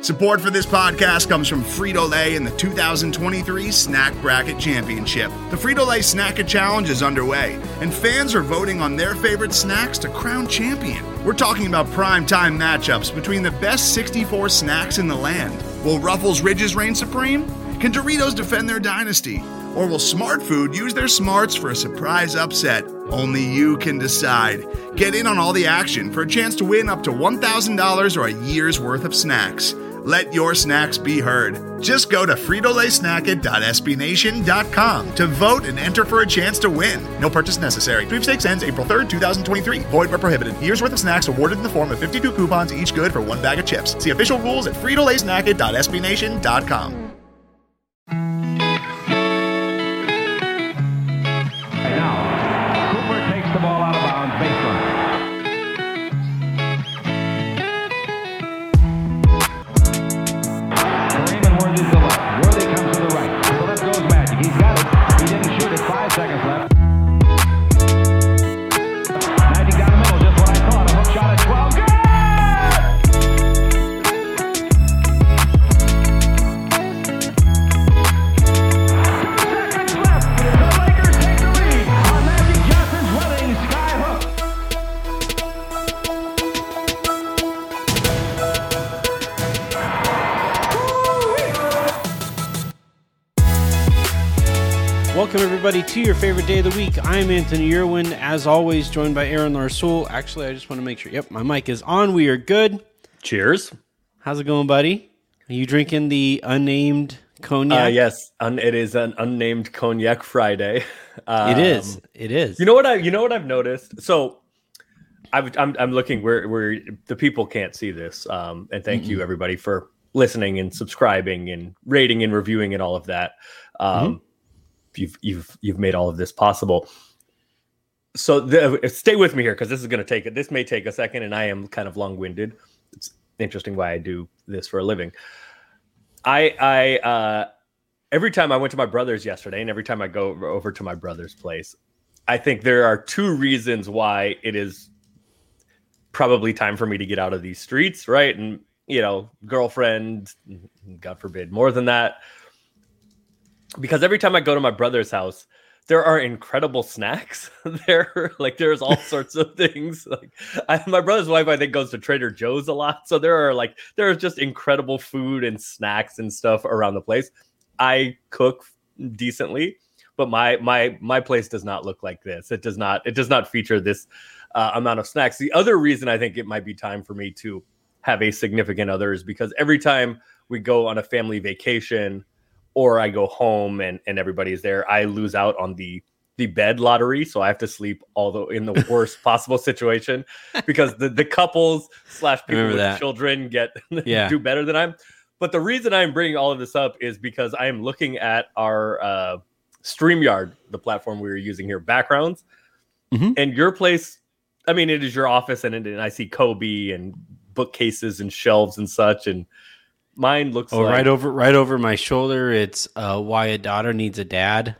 Support for this podcast comes from Frito-Lay and the 2023 Snack Bracket Championship. The Frito-Lay Snack Challenge is underway, and fans are voting on their favorite snacks to crown champion. We're talking about prime-time matchups between the best 64 snacks in the land. Will Ruffles Ridges reign supreme? Can Doritos defend their dynasty? Or will Smart Food use their smarts for a surprise upset? Only you can decide. Get in on all the action for a chance to win up to $1,000 or a year's worth of snacks. Let your snacks be heard. Just go to fritolaysnacket.sbnation.com to vote and enter for a chance to win. No purchase necessary. Sweepstakes ends April 3rd, 2023. Void where prohibited. Year's worth of snacks awarded in the form of 52 coupons, each good for one bag of chips. See official rules at fritolaysnacket.sbnation.com. And now, Cooper takes the ball out of bounds, baseline. Kareem and Worthy to the left. Worthy comes to the right. To the left goes Magic. He's got it. He didn't shoot it. 5 seconds left. Magic down the middle, just what I thought. A hook shot at 12. Good! Welcome, everybody, to your favorite day of the week. I'm Anthony Irwin, as always, joined by Aaron Larsoul. Actually, I just want to make sure. Yep, my mic is on. We are good. Cheers. How's it going, buddy? Are you drinking the unnamed cognac? Yes, it is an unnamed cognac Friday. It is. It is. You know what I've noticed? So I'm looking where the people can't see this. And thank you everybody for listening and subscribing and rating and reviewing and all of that. You've made all of this possible. So stay with me here, because this may take a second, and I am kind of long-winded. It's interesting why I do this for a living. I every time I went to my brother's yesterday, and every time I go over to my brother's place, I think there are 2 reasons why it is probably time for me to get out of these streets, right? And girlfriend, God forbid, more than that. Because every time I go to my brother's house, there are incredible snacks there. Like, there's all sorts of things. Like, my brother's wife, I think, goes to Trader Joe's a lot. So there is just incredible food and snacks and stuff around the place. I cook decently, but my place does not look like this. It does not feature this amount of snacks. The other reason I think it might be time for me to have a significant other is because every time we go on a family vacation, or I go home and everybody's there, I lose out on the bed lottery. So I have to sleep in the worst possible situation, because the couples / people with children do better than I'm. But the reason I'm bringing all of this up is because I am looking at our StreamYard, the platform we were using here, backgrounds. And your place, I mean, it is your office, and I see Kobe and bookcases and shelves and such, and mine looks like right over my shoulder. It's why a daughter needs a dad.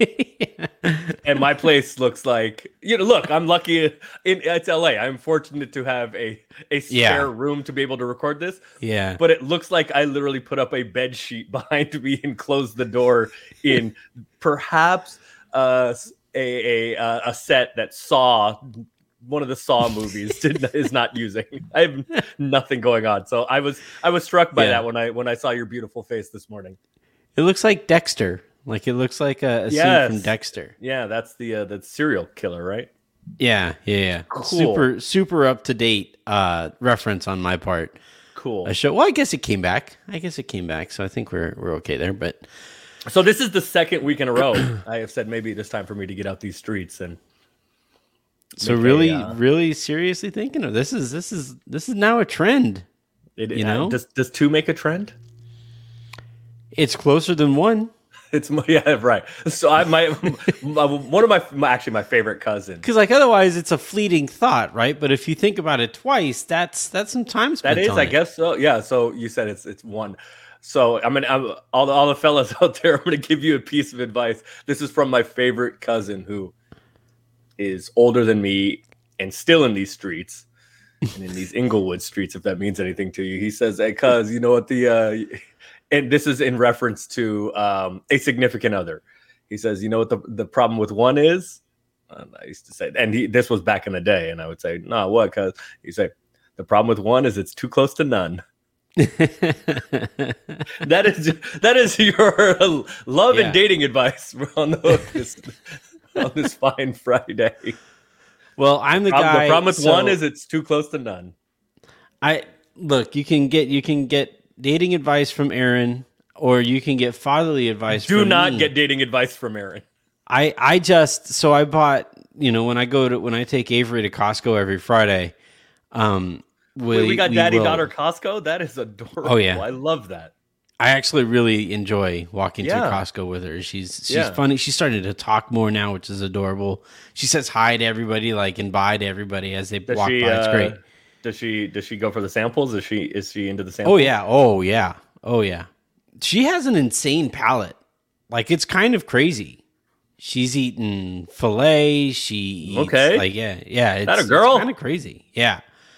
And my place looks like, look, I'm lucky it's LA. I'm fortunate to have a spare room to be able to record this. Yeah. But it looks like I literally put up a bed sheet behind me and closed the door in perhaps a set that Saw, one of the Saw movies, is not using. I have nothing going on. So I was struck by that when I saw your beautiful face this morning. It looks like Dexter. Like, it looks like a scene from Dexter. Yeah, that's the serial killer, right? Yeah. Cool. Super up to date reference on my part. Cool. Well, I guess it came back. So I think we're okay there. But so this is the second week in a row I have said maybe it's time for me to get out these streets and. So really seriously thinking of this is now a trend. Does 2 make a trend? It's closer than 1. It's right. So one of my favorite cousins. Because otherwise it's a fleeting thought, right? But if you think about it twice, that's some time spent. That is, I guess so. Yeah. So you said it's 1. So all the fellas out there, I'm gonna give you a piece of advice. This is from my favorite cousin who is older than me and still in these streets. And in these Inglewood streets, if that means anything to you, he says, "Hey, cuz, you know what and this is in reference to a significant other. He says, you know what the problem with one is?" I used to say, and this was back in the day, and I would say, "No, what?" Cuz he said, "The problem with one is it's too close to none." that is your love and dating advice on this fine Friday. Well, I'm the guy. The problem with one is it's too close to none. You can get dating advice from Aaron, or you can get fatherly advice. Do from not me. get dating advice from Aaron. I bought, when I take Avery to Costco every Friday. We got daddy-daughter Costco? That is adorable. Oh, yeah. I love that. I actually really enjoy walking through Costco with her. She's funny. She's starting to talk more now, which is adorable. She says hi to everybody, and bye to everybody as they walk by. It's great. Does she go for the samples? Is she into the samples? Oh yeah. She has an insane palate. It's kind of crazy. She's eaten filet. She eats, It's that a girl? Kind of crazy. Yeah.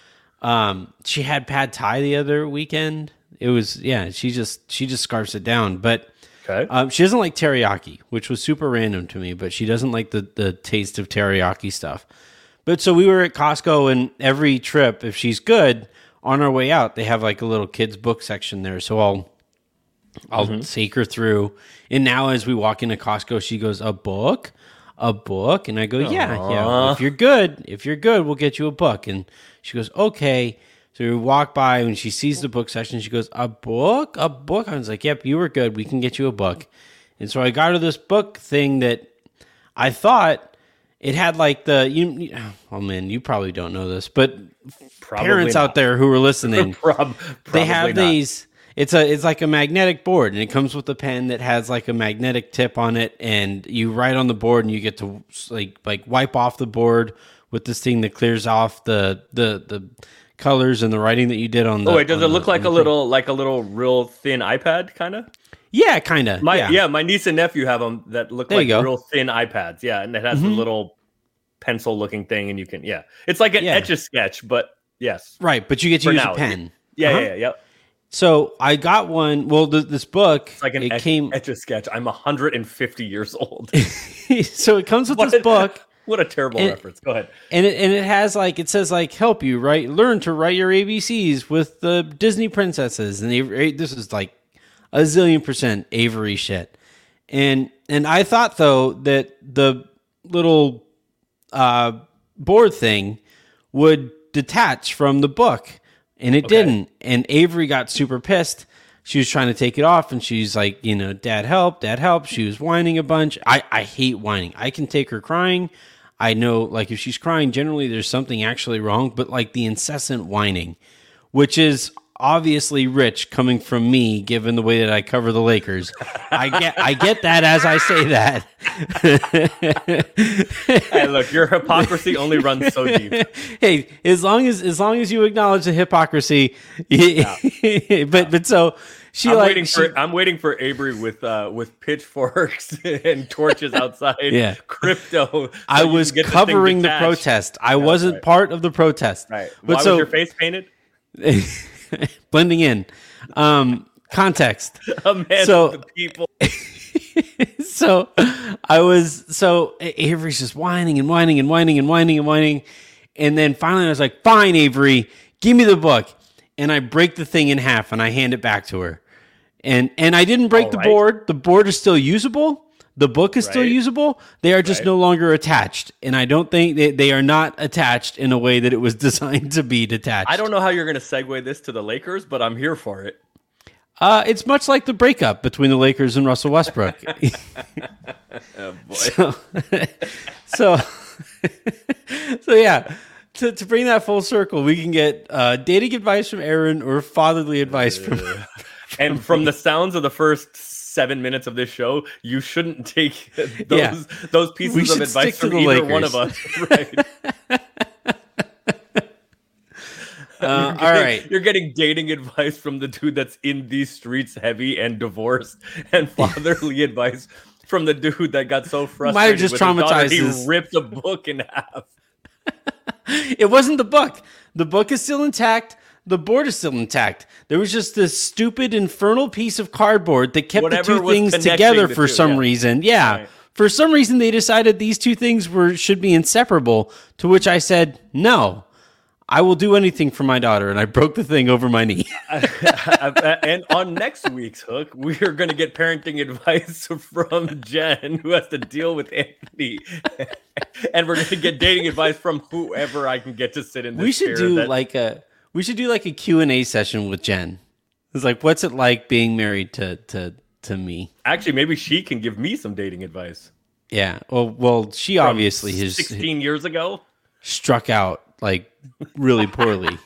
She had pad thai the other weekend. It was, she just scarfs it down. But she doesn't like teriyaki, which was super random to me, but she doesn't like the taste of teriyaki stuff. But so we were at Costco, and every trip, if she's good, on our way out, they have a little kids book section there. So I'll take her through. And now as we walk into Costco, she goes, a book? And I go, yeah. If you're good, we'll get you a book. And she goes, okay. So we walk by, when she sees the book section, she goes, a book? I was like, yep, you were good. We can get you a book. And so I got her this book thing that I thought it had you probably don't know this, but parents out there who are listening, they have these, it's like a magnetic board, and it comes with a pen that has a magnetic tip on it, and you write on the board, and you get to wipe off the board with this thing that clears off the colors and the writing that you did on the. Oh wait, does it look like a little real thin iPad kind of? Yeah, kind of. My niece and nephew have them that look like real thin iPads. Yeah, and it has the little pencil looking thing, and you can it's like an Etch-a-Sketch, but yes, right. But you get to use a pen. Yeah. So I got one. Well, this book, it's like an Etch-a-Sketch. I'm 150 years old. So it comes with this book. What a terrible reference. Go ahead. And it has it says help you learn to write your ABCs with the Disney princesses, and this is a zillion % Avery shit. And I thought though that the little board thing would detach from the book, and it didn't. And Avery got super pissed. She was trying to take it off, and she's like, Dad, help. She was whining a bunch. I hate whining. I can take her crying. I know, if she's crying, generally there's something actually wrong, but the incessant whining, which is obviously rich coming from me, given the way that I cover the Lakers. I get that as I say that. Hey, look, your hypocrisy only runs so deep. Hey, as long as you acknowledge the hypocrisy, but so she I'm waiting for Avery with pitchforks and torches outside. Yeah, crypto. I was covering the protest. I wasn't part of the protest. Right. Why was your face painted? Blending in. Context. A man of the people. So Avery's just whining. And then finally I was like, fine, Avery, give me the book. And I break the thing in half and I hand it back to her. And I didn't break the board. The board is still usable. The book is still usable. They are just no longer attached. And I don't think they are not attached in a way that it was designed to be detached. I don't know how you're going to segue this to the Lakers, but I'm here for it. It's much like the breakup between the Lakers and Russell Westbrook. Oh, boy. So yeah, to bring that full circle, we can get dating advice from Aaron or fatherly advice from and from the sounds of the first 7 minutes of this show, you shouldn't take those pieces of advice from either Lakers. one of us. Right. All right. You're getting dating advice from the dude that's in these streets heavy and divorced, and fatherly advice from the dude that got so frustrated Might have just with his daughter, traumatized he ripped a book in half. It wasn't the book. The book is still intact. The board is still intact. There was just this stupid infernal piece of cardboard that kept the two things together for some reason. Yeah. Right. For some reason, they decided these two things should be inseparable, to which I said, no, I will do anything for my daughter. And I broke the thing over my knee. And on next week's Hook, we are going to get parenting advice from Jen, who has to deal with Anthony. And we're going to get dating advice from whoever I can get to sit in this We should do like a Q&A session with Jen. It's like, what's it like being married to me? Actually, maybe she can give me some dating advice. Yeah. Well, she From obviously has 16 years ago struck out like really poorly.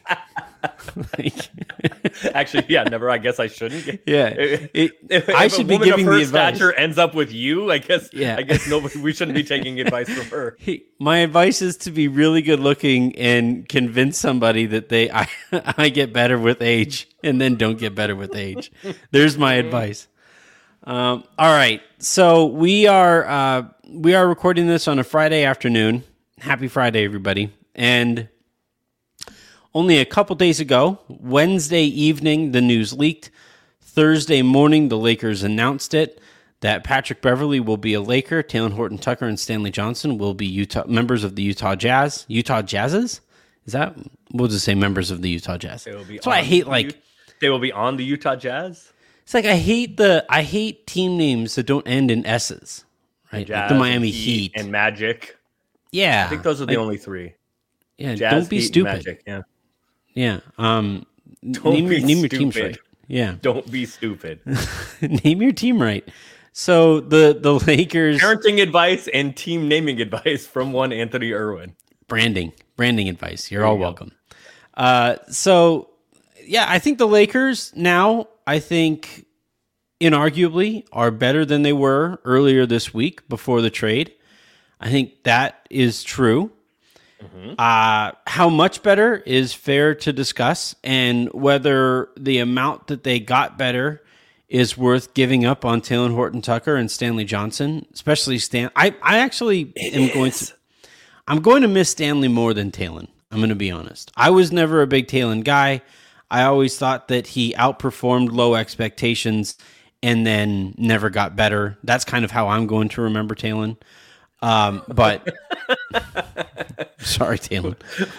Actually, yeah, never. I guess I shouldn't. Yeah, if I should be giving the advice. Stature ends up with you. I guess. Yeah. I guess nobody. We shouldn't be taking advice from her. My advice is to be really good looking and convince somebody that I get better with age, and then don't get better with age. There's my advice. All right, so we are recording this on a Friday afternoon. Happy Friday, everybody! And only a couple days ago, Wednesday evening, the news leaked. Thursday morning, the Lakers announced it, that Patrick Beverley will be a Laker, Talen Horton-Tucker and Stanley Johnson will be members of the Utah Jazz. Utah Jazzes? Is that? We'll just say members of the Utah Jazz. That's why I hate they will be on the Utah Jazz? It's like I hate team names that don't end in S's. Right? Jazz, like the Miami Heat. And Magic. Yeah. I think those are the only three. Yeah, Jazz, don't be Heat, stupid. Magic, yeah. Yeah. Name your teams right. Yeah. Don't be stupid. Name your team right. So the Lakers parenting advice and team naming advice from one Anthony Irwin. Branding advice. You're all welcome. So yeah, I think the Lakers now, I think inarguably are better than they were earlier this week before the trade. I think that is true. Mm-hmm. How much better is fair to discuss, and whether the amount that they got better is worth giving up on Talen Horton-Tucker and Stanley Johnson, especially Stan. I actually I'm going to miss Stanley more than Talen. I'm going to be honest. I was never a big Talen guy. I always thought that he outperformed low expectations and then never got better. That's kind of how I'm going to remember Talen. But sorry, Talen.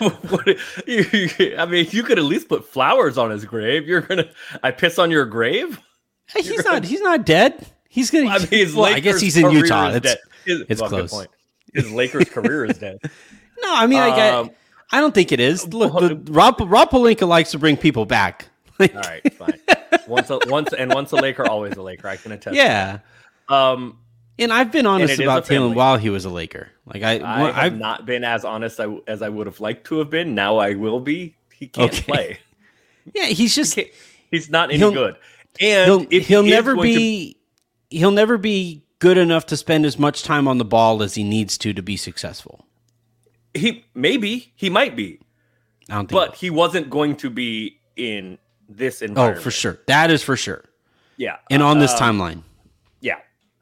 I mean, you could at least put flowers on his grave. I piss on your grave? He's not dead. He's gonna. I mean, I guess he's in Utah. It's close. Good point. His Lakers career is dead. No, I mean, I don't think it is. Look, Rob Pelinka likes to bring people back. All right, fine. Once a Laker, always a Laker. I can attest. Yeah. And I've been honest about Talen while he was a Laker. Like I've not been as honest as I would have liked to have been. Now I will be. He can't play. Yeah, he's not any good. And he'll never be good enough to spend as much time on the ball as he needs to be successful. He might be. I don't think but he wasn't going to be in this environment. Oh, for sure. That is for sure. Yeah. And on this timeline. Yeah.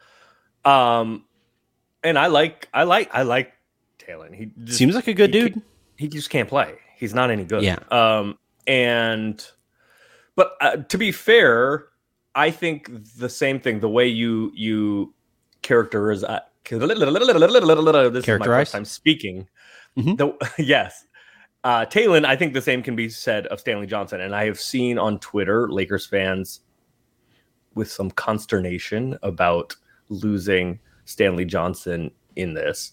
And I like Talen. He seems like a good dude. He just can't play. He's not any good. Yeah. But to be fair, I think the same thing. The way you characterize. This is my first time speaking. Mm-hmm. Yes. Talen, I think the same can be said of Stanley Johnson. And I have seen on Twitter Lakers fans with some consternation about losing Stanley Johnson in this.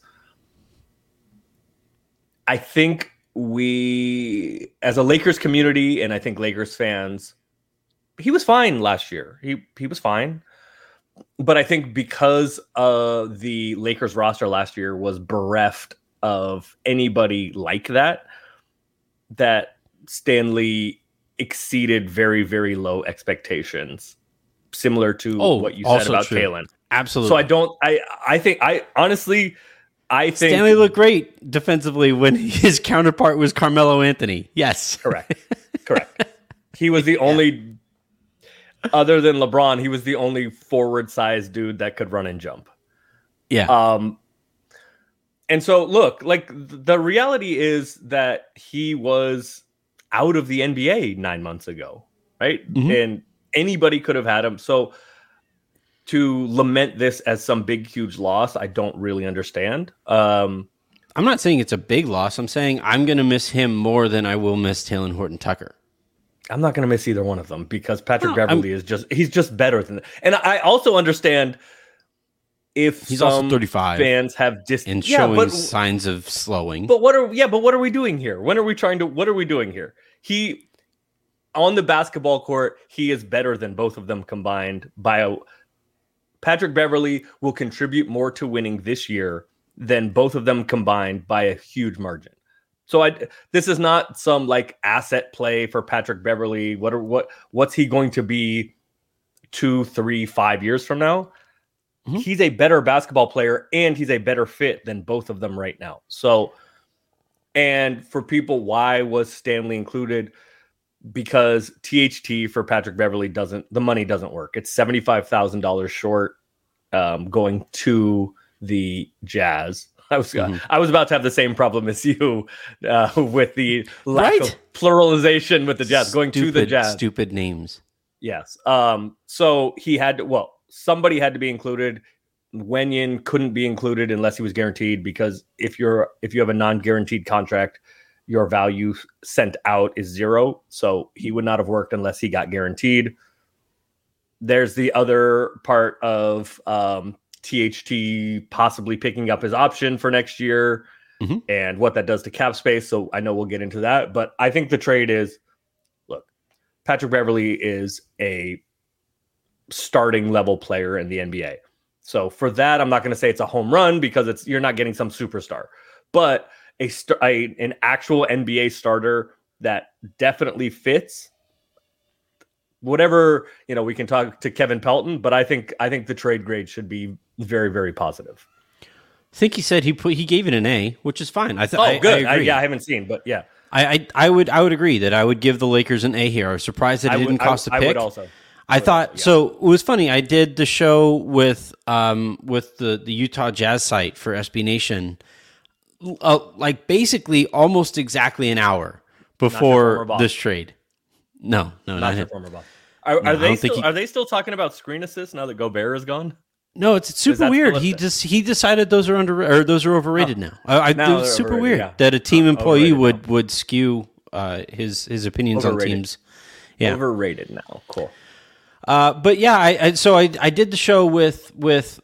I think we, as a Lakers community, and I think Lakers fans, he was fine last year. He was fine. But I think because the Lakers roster last year was bereft of anybody like that Stanley exceeded very, very low expectations, similar to what you said about Talen. Absolutely. So I think Stanley looked great defensively when his counterpart was Carmelo Anthony. Yes. Correct. He was the only, other than LeBron, he was the only forward-sized dude that could run and jump. Yeah. And so, look, like the reality is that he was out of the NBA 9 months ago, right? Mm-hmm. And anybody could have had him. So to lament this as some big, huge loss, I don't really understand. I'm not saying it's a big loss. I'm saying I'm going to miss him more than I will miss Talen Horton-Tucker. I'm not going to miss either one of them because Patrick Beverley he's just better than that. And I also understand if he's also 35 fans have and showing signs of slowing. But what are we doing here? What are we doing here? He on the basketball court, he is better than both of them combined Patrick Beverley will contribute more to winning this year than both of them combined by a huge margin. So this is not some like asset play for Patrick Beverley. What's he going to be 2, 3, 5 years from now? Mm-hmm. He's a better basketball player and he's a better fit than both of them right now. So, and for people, why was Stanley included? Because THT for Patrick Beverley the money doesn't work. It's $75,000 short going to the Jazz. I was about to have the same problem as you with the lack of pluralization with the Jazz going to the Jazz. Stupid names. Yes. So he had to, somebody had to be included. Wenyen couldn't be included unless he was guaranteed, because if you have a non-guaranteed contract, your value sent out is 0. So he would not have worked unless he got guaranteed. There's the other part of THT possibly picking up his option for next year and what that does to cap space. So I know we'll get into that, but I think the trade is, look, Patrick Beverley is a starting level player in the NBA. So for that, I'm not going to say it's a home run because you're not getting some superstar, but an actual NBA starter that definitely fits. Whatever, we can talk to Kevin Pelton, but I think the trade grade should be very, very positive. I think he said he gave it an A, which is fine. Good. I haven't seen, but yeah. I would agree that I would give the Lakers an A here. I was surprised that it didn't cost a pick. I would also. So it was funny. I did the show with the Utah Jazz site for SB Nation, like basically almost exactly an hour before this trade. No, not your former boss. Are they still talking about screen assists now that Gobert is gone? No, it's super weird. He decided those are overrated now. It was super weird that a team employee would skew his opinions on teams. Yeah, overrated now. Cool. But yeah, I did the show with the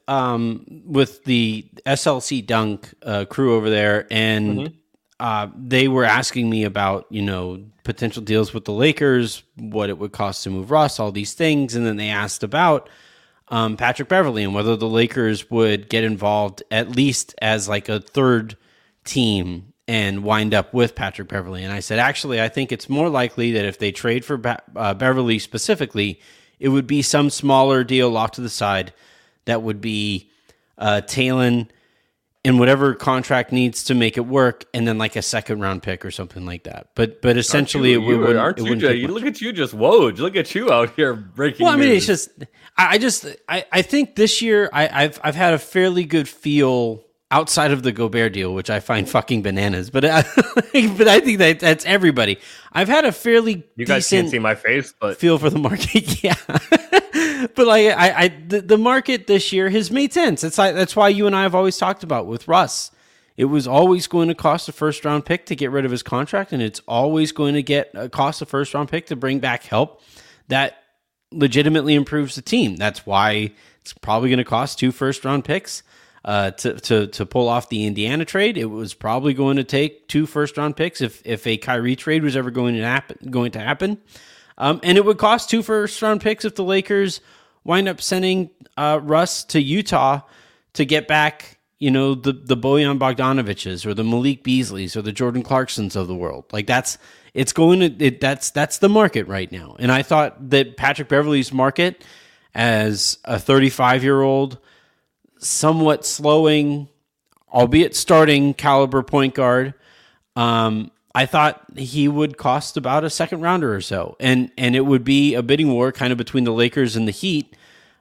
SLC Dunk crew over there, and they were asking me about potential deals with the Lakers, what it would cost to move Russ, all these things, and then they asked about Patrick Beverley and whether the Lakers would get involved at least as like a third team and wind up with Patrick Beverley. And I said, actually, I think it's more likely that if they trade for Beverley specifically, it would be some smaller deal off to the side that would be Talen and whatever contract needs to make it work, and then like a second round pick or something like that. But essentially, look at you just Woj. Look at you out here breaking. Well, I mean, it's just I think this year I've had a fairly good feel outside of the Gobert deal, which I find fucking bananas. But I think that's everybody. I've had a fairly you guys can't see my face, but feel for the market. Yeah. But like the market this year has made sense. It's like that's why you and I have always talked about with Russ. It was always going to cost a first round pick to get rid of his contract, and it's always going to cost a first round pick to bring back help that legitimately improves the team. That's why it's probably going to cost 2 first round picks to pull off the Indiana trade. It was probably going to take 2 first round picks if a Kyrie trade was ever going to happen. And it would cost 2 first round picks if the Lakers wind up sending Russ to Utah to get back, the Bojan Bogdanoviches or the Malik Beasleys or the Jordan Clarksons of the world. Like that's the market right now. And I thought that Patrick Beverley's market as a 35-year-old, somewhat slowing, albeit starting caliber point guard, I thought he would cost about a second rounder or so. And it would be a bidding war kind of between the Lakers and the Heat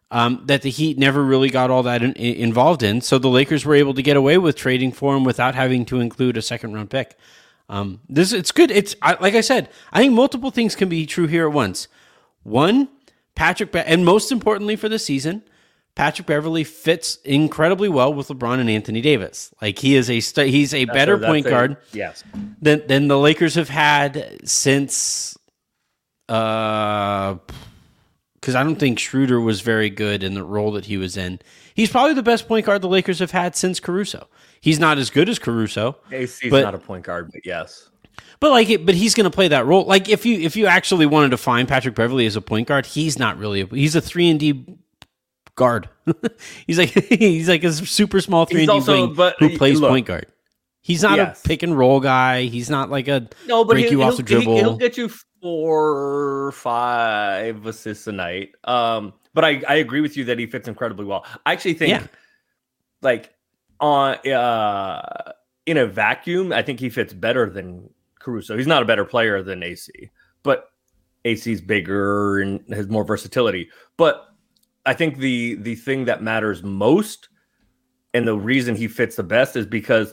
that the Heat never really got all that involved in. So the Lakers were able to get away with trading for him without having to include a second-round pick. It's good. Like I said, I think multiple things can be true here at once. One, and most importantly for the season, Patrick Beverley fits incredibly well with LeBron and Anthony Davis. Like he's a better point guard than the Lakers have had since because I don't think Schroeder was very good in the role that he was in. He's probably the best point guard the Lakers have had since Caruso. He's not as good as Caruso. AC's not a point guard, but yes. But he's going to play that role. Like if you actually wanted to find Patrick Beverley as a point guard, he's not really. He's a 3-and-D guard. he's like a super small 3-and-D wing who plays point guard. He's not a pick and roll guy. He's not like a break you off the dribble. He'll get you 4 or 5 assists a night. But I agree with you that he fits incredibly well. I actually think like on in a vacuum, I think he fits better than Caruso. He's not a better player than AC, but AC's bigger and has more versatility. But I think the thing that matters most and the reason he fits the best is because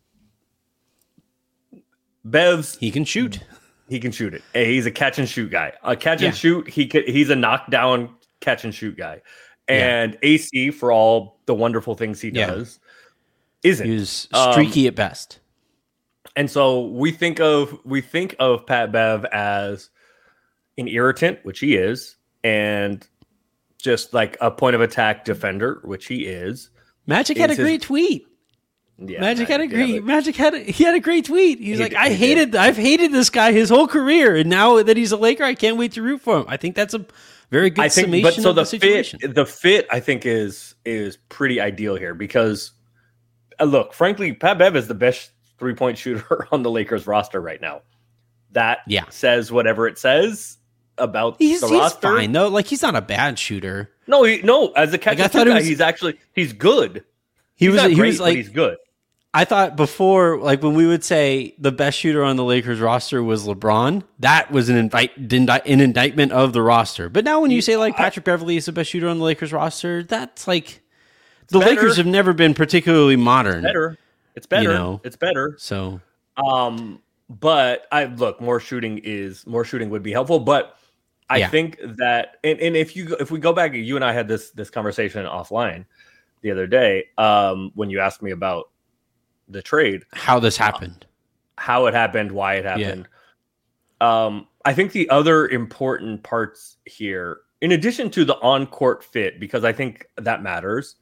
he can shoot. He can shoot it. He's a catch and shoot guy. A catch and shoot. He's a knockdown catch and shoot guy. And AC, for all the wonderful things he does, isn't. He's streaky at best. And so we think of Pat Bev as an irritant, which he is, and just like a point of attack defender, which he is. Magic had a great tweet. Yeah, Magic had a great tweet. He's like, I've hated this guy his whole career, and now that he's a Laker, I can't wait to root for him. I think that's a very good summation of the situation. The fit, I think, is pretty ideal here because, look, frankly, Pat Bev is the best 3-point shooter on the Lakers roster right now. That says whatever it says about the roster. He's fine though. Like he's not a bad shooter. No, as a catch and shoot guy, he's good. He's good. I thought before, like when we would say the best shooter on the Lakers roster was LeBron, that was an indictment of the roster. But now when you say like Patrick Beverley is the best shooter on the Lakers roster, that's like the Lakers have never been particularly modern. It's better. You know? It's better. So, but more shooting would be helpful. But I think that, and if we go back, you and I had this conversation offline the other day when you asked me about the trade, how this happened, how it happened, why it happened. I think the other important parts here, in addition to the on-court fit, because I think that matters.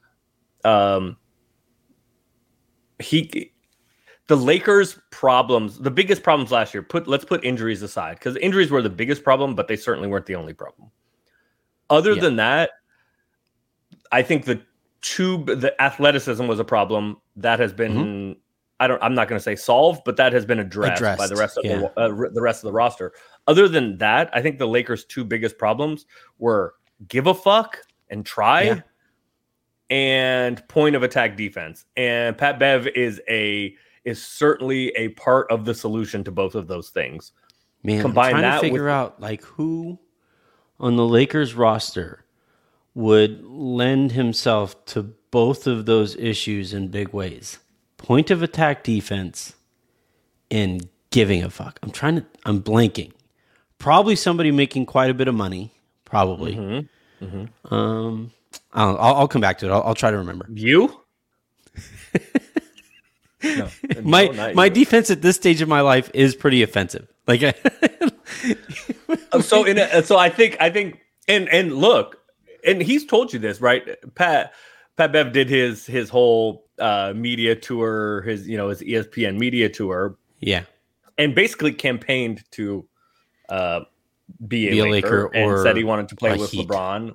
The Lakers' problems, the biggest problems last year, let's put injuries aside, because injuries were the biggest problem, but they certainly weren't the only problem. Other than that, I think the athleticism was a problem that has been, I'm not going to say solved, but that has been addressed by the rest of the rest of the roster. Other than that, I think the Lakers' 2 biggest problems were give a fuck and try and point of attack defense. And Pat Bev is certainly a part of the solution to both of those things. Man, combine I'm trying to figure out like who on the Lakers roster would lend himself to both of those issues in big ways. Point of attack defense and giving a fuck. I'm blanking. Probably somebody making quite a bit of money. Probably. I'll come back to it. I'll try to remember. You? No, my defense at this stage of my life is pretty offensive. Like, so I think, and look, and he's told you this, right? Pat Bev did his whole media tour, his ESPN media tour, and basically campaigned to be a Laker and said he wanted to play with LeBron,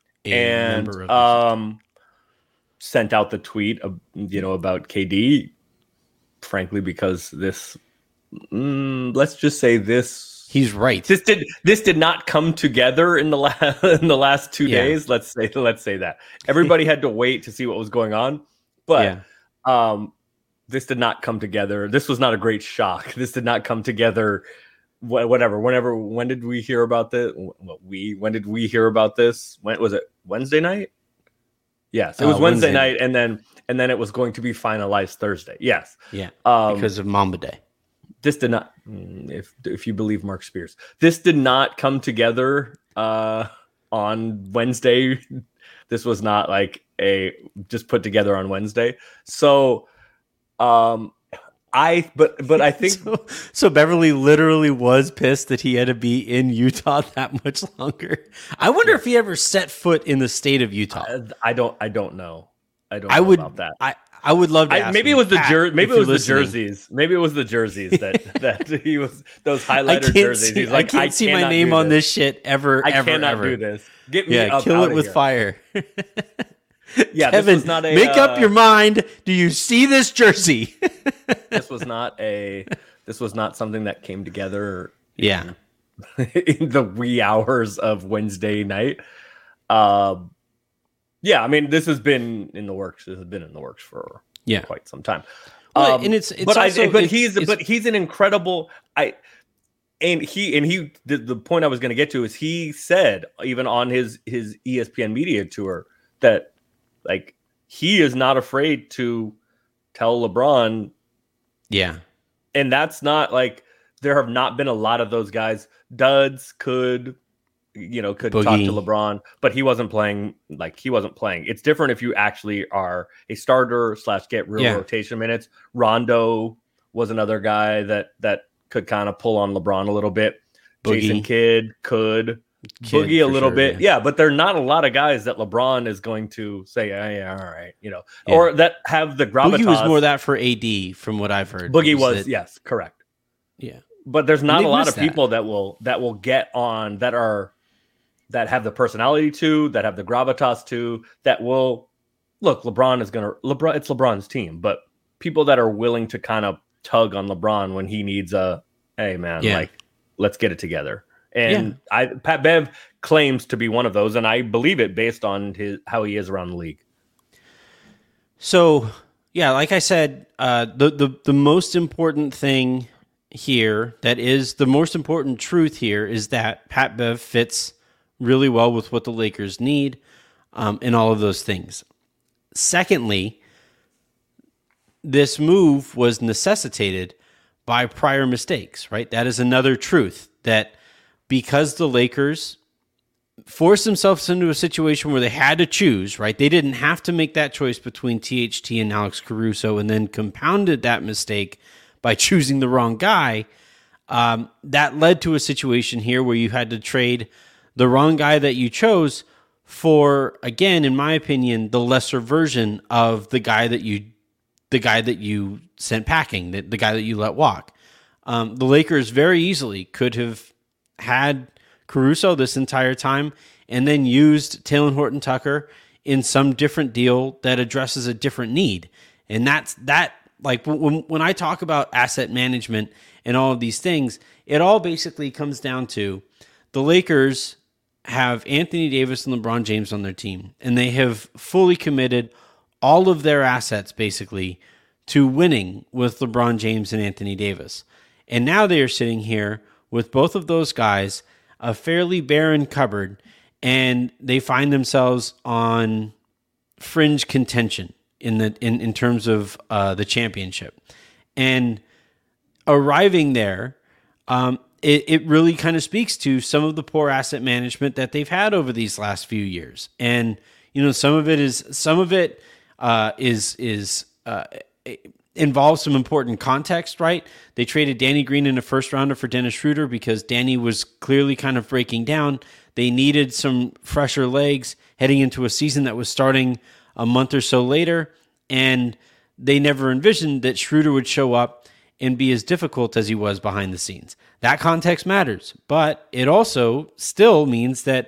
and sent out the tweet, about KD. Frankly, because this, let's just say this, he's right. This did not come together in the last 2 days. Let's say that everybody had to wait to see what was going on, but this did not come together. This was not a great shock. This did not come together whatever. When did we hear about this? When did we hear about this? When was it? Wednesday night? Yes, it was Wednesday night, and then it was going to be finalized Thursday. Yes, yeah, because of Mamba Day. This did not, if you believe Mark Spears, this did not come together on Wednesday. This was not like just put together on Wednesday. So, but I think so Beverly literally was pissed that he had to be in Utah that much longer. I wonder if he ever set foot in the state of Utah. I don't know. I don't know about that. I would love to ask maybe him. It was the maybe it was listening. the jerseys. Maybe it was the jerseys that he was those highlighter jerseys. He's like, I can't see my name on this shit ever. I cannot ever. do this. Get me up kill out it with here. fire. Yeah, Kevin, this was not make up your mind. Do you see this jersey? This was not something that came together. Yeah, in the wee hours of Wednesday night. Yeah, I mean, this has been in the works. This has been in the works for quite some time. Well, and it's he's an incredible. The point I was going to get to is he said even on his ESPN media tour that like he is not afraid to tell LeBron. Yeah, and that's not like there have not been a lot of those guys. Duds could Boogie. talk to LeBron, but he wasn't playing. It's different if you actually are a starter / get real rotation minutes. Rondo was another guy that could kind of pull on LeBron a little bit. Boogie. Jason Kidd could. Boogie a little bit. Yeah, but there are not a lot of guys that LeBron is going to say, oh, yeah, all right, or that have the gravitas. Boogie was more that for AD from what I've heard. Boogie was yes, correct. Yeah. But there's not a lot of people that will get on that have the personality to, that have the gravitas to, that will look. It's LeBron's team, but people that are willing to kind of tug on LeBron when he needs hey man, like let's get it together. And Pat Bev claims to be one of those, and I believe it based on how he is around the league. So yeah, like I said, the most important thing here, that is the most important truth here, is that Pat Bev fits really well with what the Lakers need, and all of those things. Secondly, this move was necessitated by prior mistakes, right? That is another truth, that because the Lakers forced themselves into a situation where they had to choose, right? They didn't have to make that choice between THT and Alex Caruso, and then compounded that mistake by choosing the wrong guy. That led to a situation here where you had to trade the wrong guy that you chose for, again, in my opinion, the lesser version of the guy that you sent packing, the guy that you let walk. The Lakers very easily could have had Caruso this entire time and then used Talen Horton-Tucker in some different deal that addresses a different need. And that's like when I talk about asset management and all of these things, it all basically comes down to the Lakers have Anthony Davis and LeBron James on their team, and they have fully committed all of their assets basically to winning with LeBron James and Anthony Davis. And now they are sitting here with both of those guys, a fairly barren cupboard, and they find themselves on fringe contention in terms of the championship. And arriving there, it really kind of speaks to some of the poor asset management that they've had over these last few years. And some of it involves some important context, right? They traded Danny Green in a first rounder for Dennis Schroeder because Danny was clearly kind of breaking down. They needed some fresher legs heading into a season that was starting a month or so later, and they never envisioned that Schroeder would show up and be as difficult as he was behind the scenes. That context matters, but it also still means that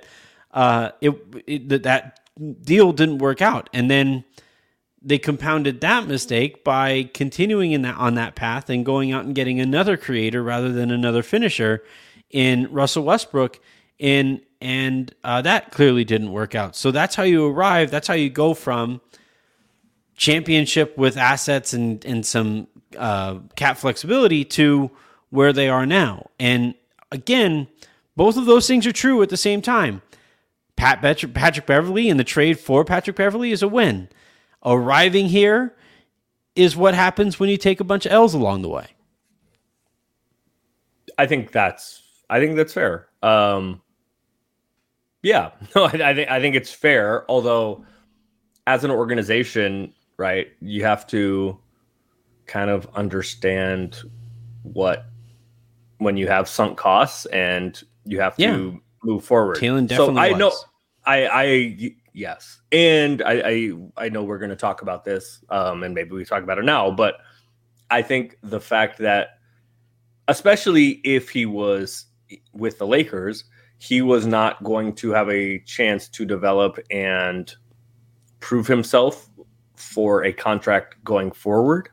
that deal didn't work out. And then they compounded that mistake by continuing on that path and going out and getting another creator rather than another finisher in Russell Westbrook. And that clearly didn't work out. So that's how you arrive. That's how you go from championship with assets and some cap flexibility to where they are now. And again, both of those things are true at the same time. Patrick Beverley and the trade for Patrick Beverley is a win. Arriving here is what happens when you take a bunch of L's along the way. I think that's fair. Yeah, no, I think it's fair. Although, as an organization, right, you have to kind of understand when you have sunk costs and you have to move forward. Thielen definitely. So I know, yes, and I know we're going to talk about this, and maybe we talk about it now. But I think the fact that, especially if he was with the Lakers, he was not going to have a chance to develop and prove himself for a contract going forward,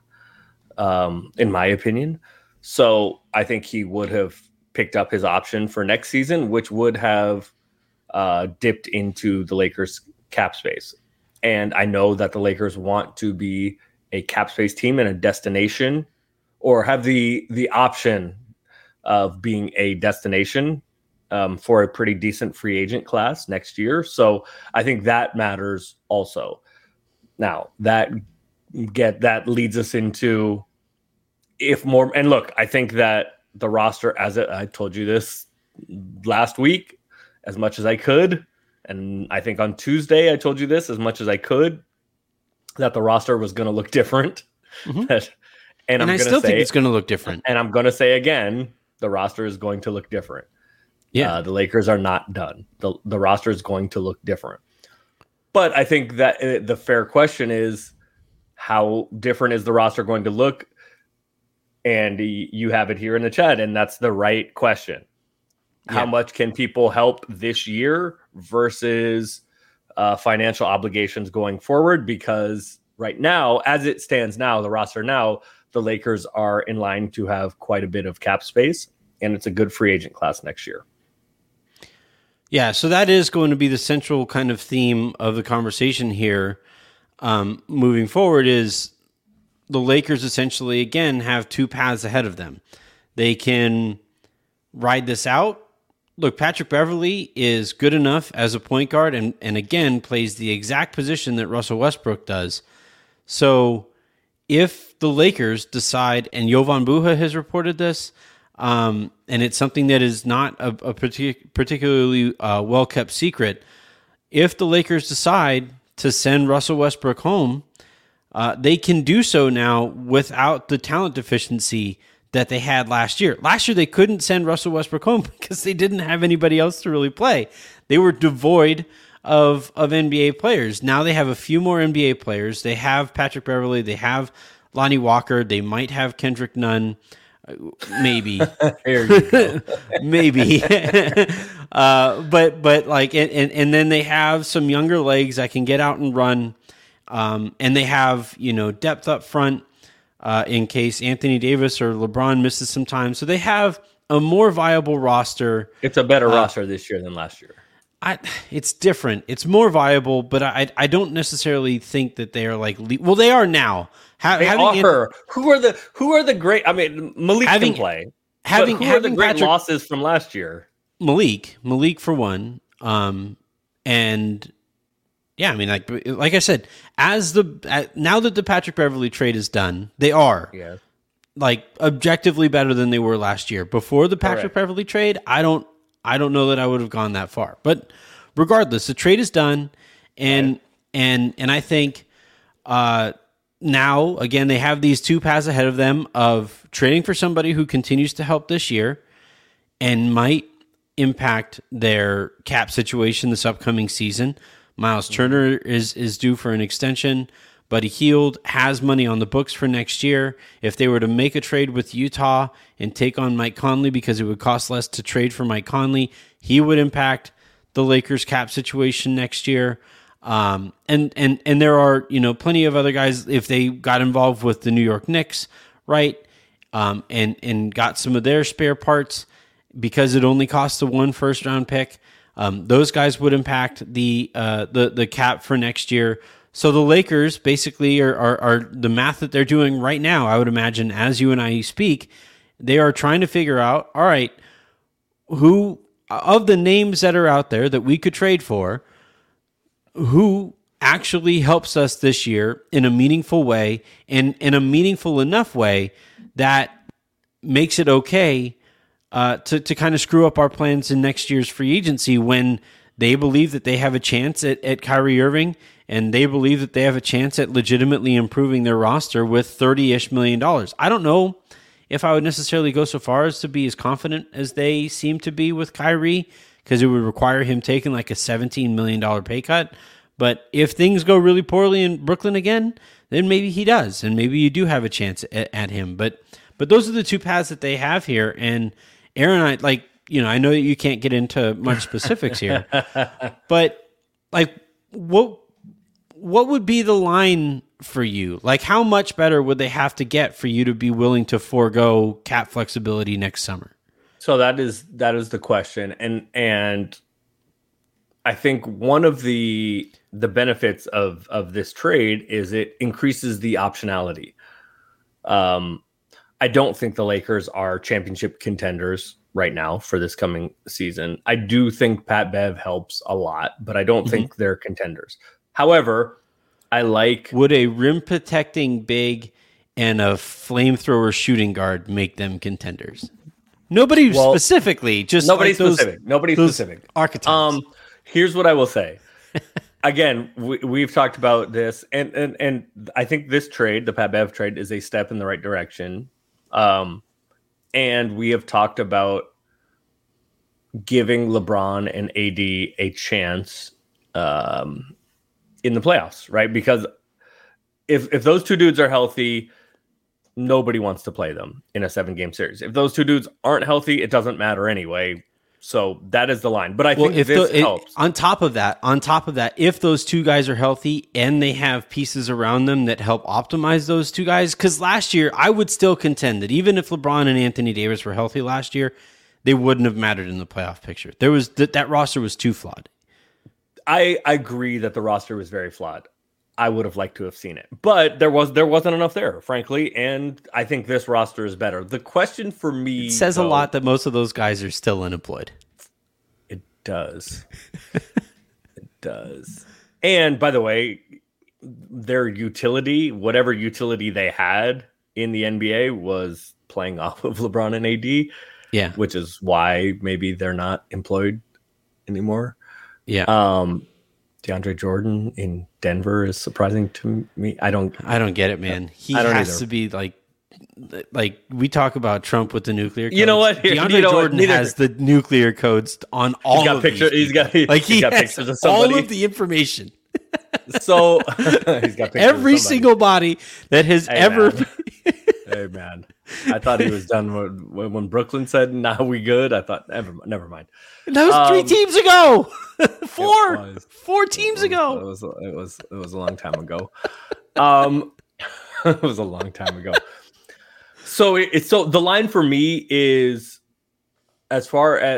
in my opinion. So I think he would have picked up his option for next season, which would have dipped into the Lakers' cap space. And I know that the Lakers want to be a cap space team and a destination, or have the option of being a destination for a pretty decent free agent class next year. So I think that matters also. Now that leads us into if more, and look, I think that the roster, I told you this last week as much as I could, and I think on Tuesday I told you this as much as I could, that the roster was going to look different. Mm-hmm. and I still think it's going to look different. And I'm going to say again, the roster is going to look different. Yeah, the Lakers are not done. The roster is going to look different. But I think that the fair question is, how different is the roster going to look? And you have it here in the chat, and that's the right question. Yeah. How much can people help this year versus financial obligations going forward? Because right now, as it stands now, the roster now, the Lakers are in line to have quite a bit of cap space, and it's a good free agent class next year. Yeah, so that is going to be the central kind of theme of the conversation here moving forward, is the Lakers essentially, again, have two paths ahead of them. They can ride this out. Look, Patrick Beverley is good enough as a point guard and again, plays the exact position that Russell Westbrook does. So if the Lakers decide, and Jovan Buha has reported this, and it's something that is not a particularly well-kept secret, if the Lakers decide to send Russell Westbrook home, they can do so now without the talent deficiency that they had last year. Last year, they couldn't send Russell Westbrook home because they didn't have anybody else to really play. They were devoid of NBA players. Now they have a few more NBA players. They have Patrick Beverley. They have Lonnie Walker. They might have Kendrick Nunn. Maybe. There you go. Maybe. But like, and then they have some younger legs that can get out and run. And they have, depth up front in case Anthony Davis or LeBron misses some time. So they have a more viable roster. It's a better roster this year than last year. It's different. It's more viable, but I don't necessarily think that they are like, well, they are now. Who are the great? I mean, Malik can play. Who are the great losses from last year? Malik for one, and yeah, I mean, like I said, now that the Patrick Beverley trade is done, they are like objectively better than they were last year. Before the Patrick Beverley trade, I don't know that I would have gone that far. But regardless, the trade is done, and I think now again they have these two paths ahead of them of trading for somebody who continues to help this year and might impact their cap situation this upcoming season. Miles Turner is due for an extension. Buddy Hield has money on the books for next year. If they were to make a trade with Utah and take on Mike Conley because it would cost less to trade for Mike Conley, he would impact the Lakers cap situation next year. And there are, plenty of other guys if they got involved with the New York Knicks, right? And got some of their spare parts because it only costs the 1 first-round pick. Those guys would impact the cap for next year. So the Lakers basically are the math that they're doing right now, I would imagine, as you and I speak, they are trying to figure out, all right, who of the names that are out there that we could trade for, who actually helps us this year in a meaningful way and in a meaningful enough way that makes it okay to kind of screw up our plans in next year's free agency when they believe that they have a chance at Kyrie Irving and they believe that they have a chance at legitimately improving their roster with $30-ish million. I don't know if I would necessarily go so far as to be as confident as they seem to be with Kyrie, because it would require him taking like a $17 million pay cut. But if things go really poorly in Brooklyn again, then maybe he does, and maybe you do have a chance at him. But those are the two paths that they have here. And Aaron, I know that you can't get into much specifics here, but like, what would be the line for you? Like, how much better would they have to get for you to be willing to forego cap flexibility next summer? So that is the question, and I think one of the benefits of this trade is it increases the optionality. I don't think the Lakers are championship contenders right now for this coming season. I do think Pat Bev helps a lot, but I don't think they're contenders. However, would a rim protecting big and a flamethrower shooting guard make them contenders? Nobody specifically, just nobody like specific. Nobody specific. Archetypes. Here's what I will say. Again, we've talked about this, and I think this trade, the Pat Bev trade, is a step in the right direction. And we have talked about giving LeBron and AD a chance in the playoffs, right? Because if those two dudes are healthy, nobody wants to play them in a 7-game series. If those two dudes aren't healthy, it doesn't matter anyway. So that is the line. But I think this helps. On top of that, if those two guys are healthy and they have pieces around them that help optimize those two guys, because last year I would still contend that even if LeBron and Anthony Davis were healthy last year, they wouldn't have mattered in the playoff picture. There was that roster was too flawed. I agree that the roster was very flawed. I would have liked to have seen it, but there wasn't enough there, frankly. And I think this roster is better. The question for me says a lot that most of those guys are still unemployed. It does. It does. And by the way, their utility, whatever utility they had in the NBA, was playing off of LeBron and AD. Yeah, which is why maybe they're not employed anymore. Yeah. DeAndre Jordan in Denver is surprising to me. I don't get it, man. He has to be like we talk about Trump with the nuclear codes. You know what? DeAndre Jordan has the nuclear codes on all he's got of pictures. These He's got pictures of somebody. All of the information. So he's got pictures every single body that has ever. Hey man, I thought he was done when Brooklyn said, "Nah, we good." I thought, never mind. That was 3 teams ago. Four teams ago. It was a long time ago. It was a long time ago. So the line for me is, if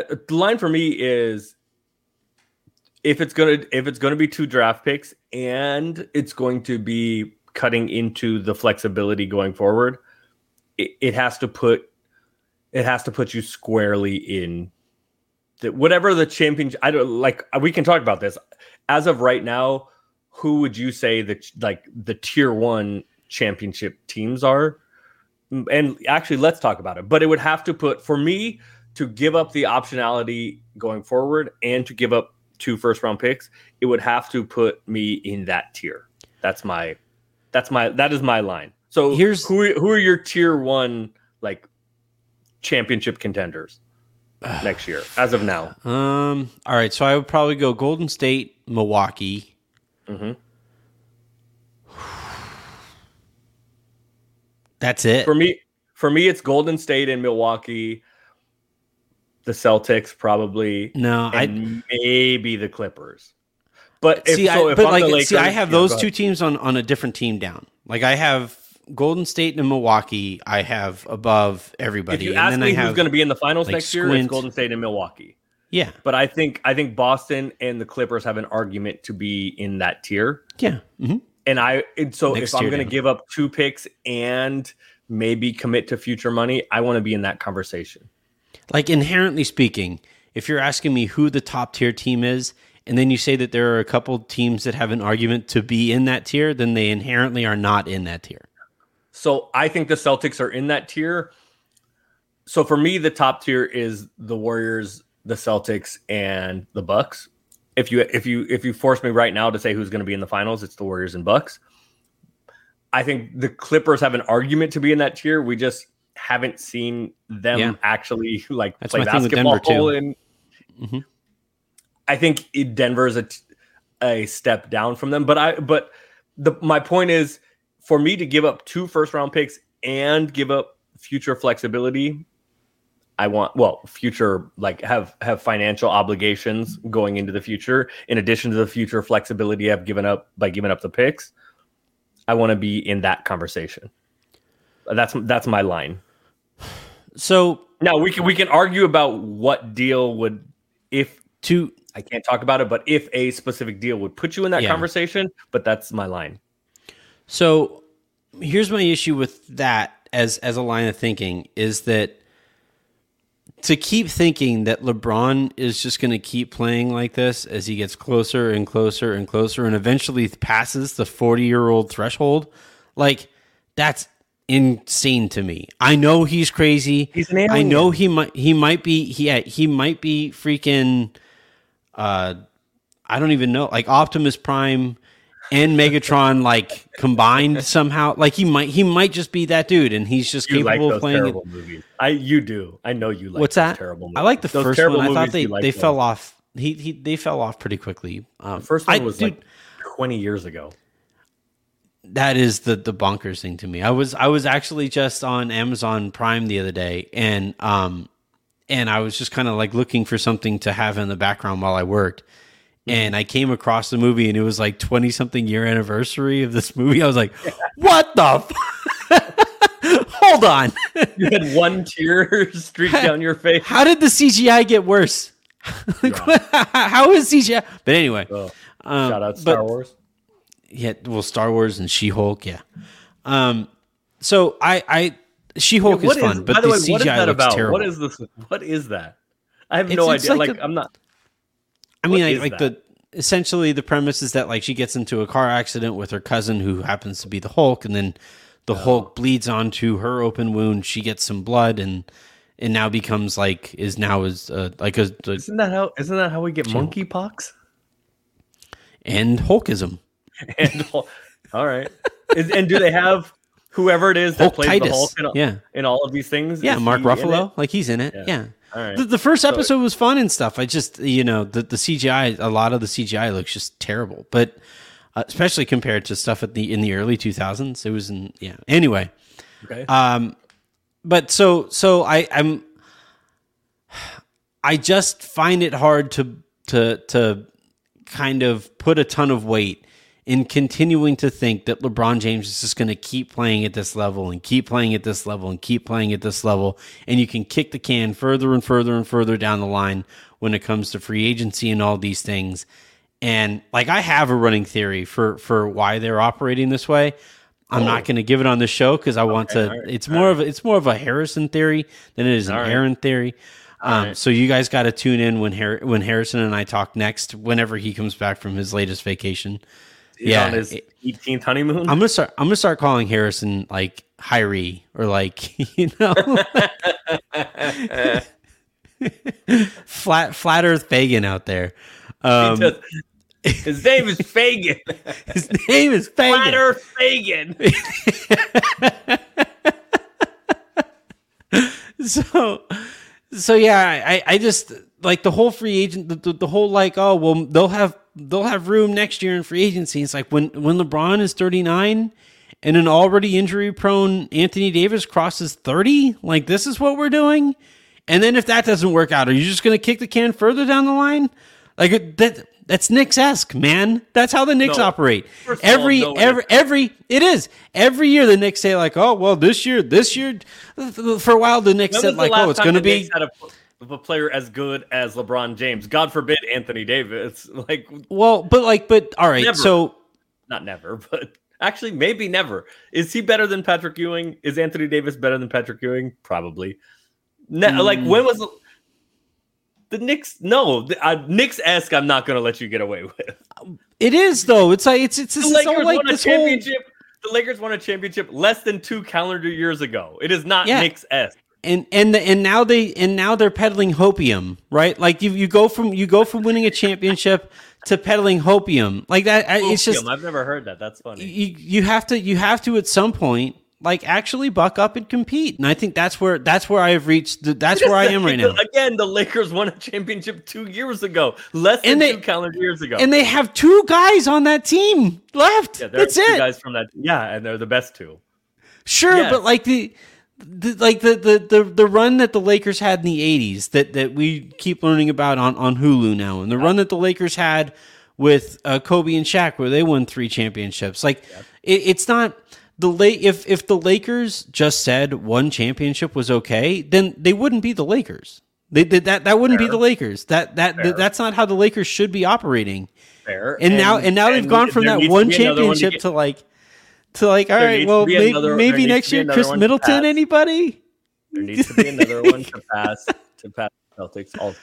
it's gonna be 2 draft picks and it's going to be cutting into the flexibility going forward, it has to put you squarely in whatever the championship. I don't like. We can talk about this. As of right now, who would you say that the tier 1 championship teams are? And actually, let's talk about it. But it would have to put, for me, to give up the optionality going forward and to give up 2 first-round picks, it would have to put me in that tier. That is my line. So who are your tier 1 championship contenders next year as of now? All right, so I would probably go Golden State, Milwaukee. Mm-hmm. That's it. For me, it's Golden State and Milwaukee, the Celtics probably. No, maybe the Clippers. But I have those 2 teams on a different team down. Like I have Golden State and Milwaukee. I have above everybody. If you ask me who's going to be in the finals next year, it's Golden State and Milwaukee. Yeah, but I think Boston and the Clippers have an argument to be in that tier. Yeah. Mm-hmm. If I'm going to give up 2 picks and maybe commit to future money, I want to be in that conversation. like inherently speaking, if you're asking me who the top tier team is, and then you say that there are a couple teams that have an argument to be in that tier, then they inherently are not in that tier. So I think the Celtics are in that tier. So for me, the top tier is the Warriors, the Celtics, and the Bucks. If you force me right now to say who's going to be in the finals, it's the Warriors and Bucks. I think the Clippers have an argument to be in that tier. We just haven't seen them actually like That's play my thing with basketball. Denver, too. I think Denver is a step down from them. But my point is, for me to give up 2 first-round picks and give up future flexibility, I want future, like have financial obligations going into the future in addition to the future flexibility I've given up by giving up the picks. I want to be in that conversation. That's my line. So now we can argue about what deal would, I can't talk about it, but if a specific deal would put you in that conversation, but that's my line. So here's my issue with that as a line of thinking is that to keep thinking that LeBron is just going to keep playing like this as he gets closer and closer and closer and eventually passes the 40-year-old threshold, like that's insane to me. I know he's crazy. He's an alien. I know he might be freaking I don't even know, like Optimus Prime and Megatron like combined somehow. Like he might just be that dude, and he's just capable of playing terrible movies. You do. I know you like. What's those that? Terrible movies. I like the those first one. I thought movies they fell off. They fell off pretty quickly. The first one was like 20 years ago. That is the bonkers thing to me. I was actually just on Amazon Prime the other day, and I was just kind of like looking for something to have in the background while I worked. And I came across the movie, and it was like 20-something year anniversary of this movie. I was like, "What the? Hold on!" You had one tear streak down your face. How did the CGI get worse? How is CGI? But anyway, shout out Star Wars. Yeah, well, Star Wars and She-Hulk. Yeah. So She-Hulk is fun, but the CGI looks terrible. What is this? What is that? I have no idea. Like I'm not. I mean, essentially the premise is that like she gets into a car accident with her cousin who happens to be the Hulk, and then the Hulk bleeds onto her open wound. She gets some blood and now becomes isn't that how we get monkeypox and Hulkism? And all right, and do they have whoever it is that plays the Hulk in all of these things? Yeah, Mark Ruffalo, like he's in it. Yeah. All right. The first episode was fun and stuff. I just, the CGI, a lot of the CGI looks just terrible, but especially compared to stuff in the early 2000s, it was Anyway, okay. But so I just find it hard to kind of put a ton of weight in continuing to think that LeBron James is just going to keep playing at this level and keep playing at this level and keep playing at this level. And you can kick the can further and further and further down the line when it comes to free agency and all these things. And like, I have a running theory for why they're operating this way. I'm not going to give it on the show because I want to. Right, it's more of a Harrison theory than it is an Aaron theory. So you guys got to tune in when Harrison and I talk next, whenever he comes back from his latest vacation. On his 18th honeymoon. I'm gonna start calling Harrison like Hyrie or like flat Earth Fagin out there. His name is Fagin. His name is Fagin. Flat Earth Fagin. So yeah, I just like the whole free agent, the whole like, oh well, they'll have room next year in free agency. It's like when LeBron is 39 and an already injury prone Anthony Davis crosses 30, like this is what we're doing. And then if that doesn't work out, are you just going to kick the can further down the line? Like that's Knicks-esque, man. That's how the Knicks operate. Every year the Knicks say like, oh well, this year. For a while the Knicks said like, oh, it's going to be a player as good as LeBron James. God forbid Anthony Davis. Like, well, but all right, never. So not never, but actually maybe never. Is he better than Patrick Ewing? Is Anthony Davis better than Patrick Ewing? Probably. Like when was the Knicks? No, Knicks-esque. I'm not going to let you get away with. It is though. It's like it's the Lakers won a championship. The Lakers won a championship less than 2 calendar years ago. It is not Knicks-esque. And now they're peddling hopium, right? Like you go from winning a championship to peddling hopium like that. Hopium. It's just I've never heard that. That's funny. You have to at some point like actually buck up and compete, and I think that's where I have reached. That's where I am right now. Again, the Lakers won a championship 2 years ago, less than 2 calendar years ago, and they have 2 guys on that team left. Yeah, that's it. Guys from that, and they're the best 2. Sure, yes. But like the run that the Lakers had in the 80s that we keep learning about on Hulu now, and the run that the Lakers had with Kobe and Shaq, where they won 3 championships. Like it's not. If the Lakers just said 1 championship was okay, then they wouldn't be the Lakers. That wouldn't be the Lakers. That's not how the Lakers should be operating. Fair. And now they've gone from that 1 championship to like all right, well maybe next year Chris Middleton. Anybody? There needs to be another one to pass Celtics also.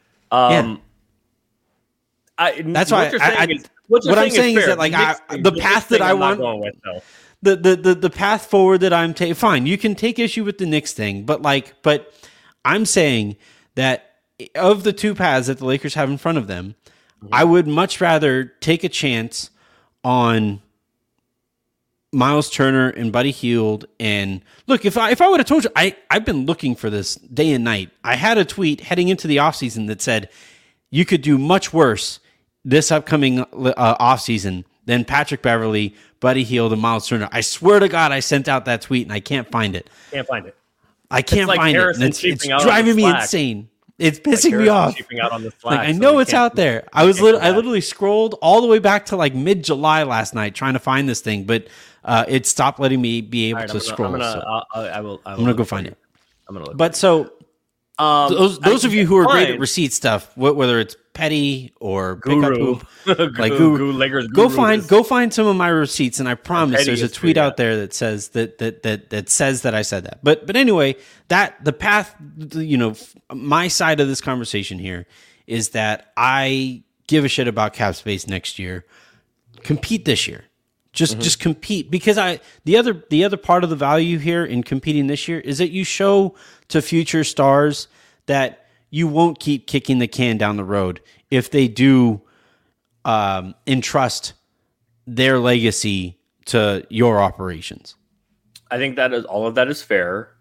That's why what I'm saying is that like the path that I want. The path forward that I'm taking, fine, you can take issue with the Knicks thing, but I'm saying that of the 2 paths that the Lakers have in front of them, I would much rather take a chance on Miles Turner and Buddy Hield. And look, if I would have told you, I've been looking for this day and night. I had a tweet heading into the offseason that said you could do much worse this upcoming offseason than Patrick Beverley, Buddy Hield, and Miles Turner. I swear to God, I sent out that tweet and I can't find it. I can't find it. It's driving me insane. It's pissing me off. I know it's out there. I literally scrolled all the way back to like mid-July last night trying to find this thing, but it stopped letting me be able to scroll. I'm gonna go find it. I'm gonna look. But so those of you who are great at receipt stuff, whether it's petty or Guru, like Guru, go find some of my receipts, and I promise there's a tweet out there that says that says that I said that. But anyway, that the path, my side of this conversation here is that I give a shit about cap space next year. Compete this year. Just compete, because the other part of the value here in competing this year is that you show to future stars that you won't keep kicking the can down the road if they do entrust their legacy to your operations. I think that is all of that is fair.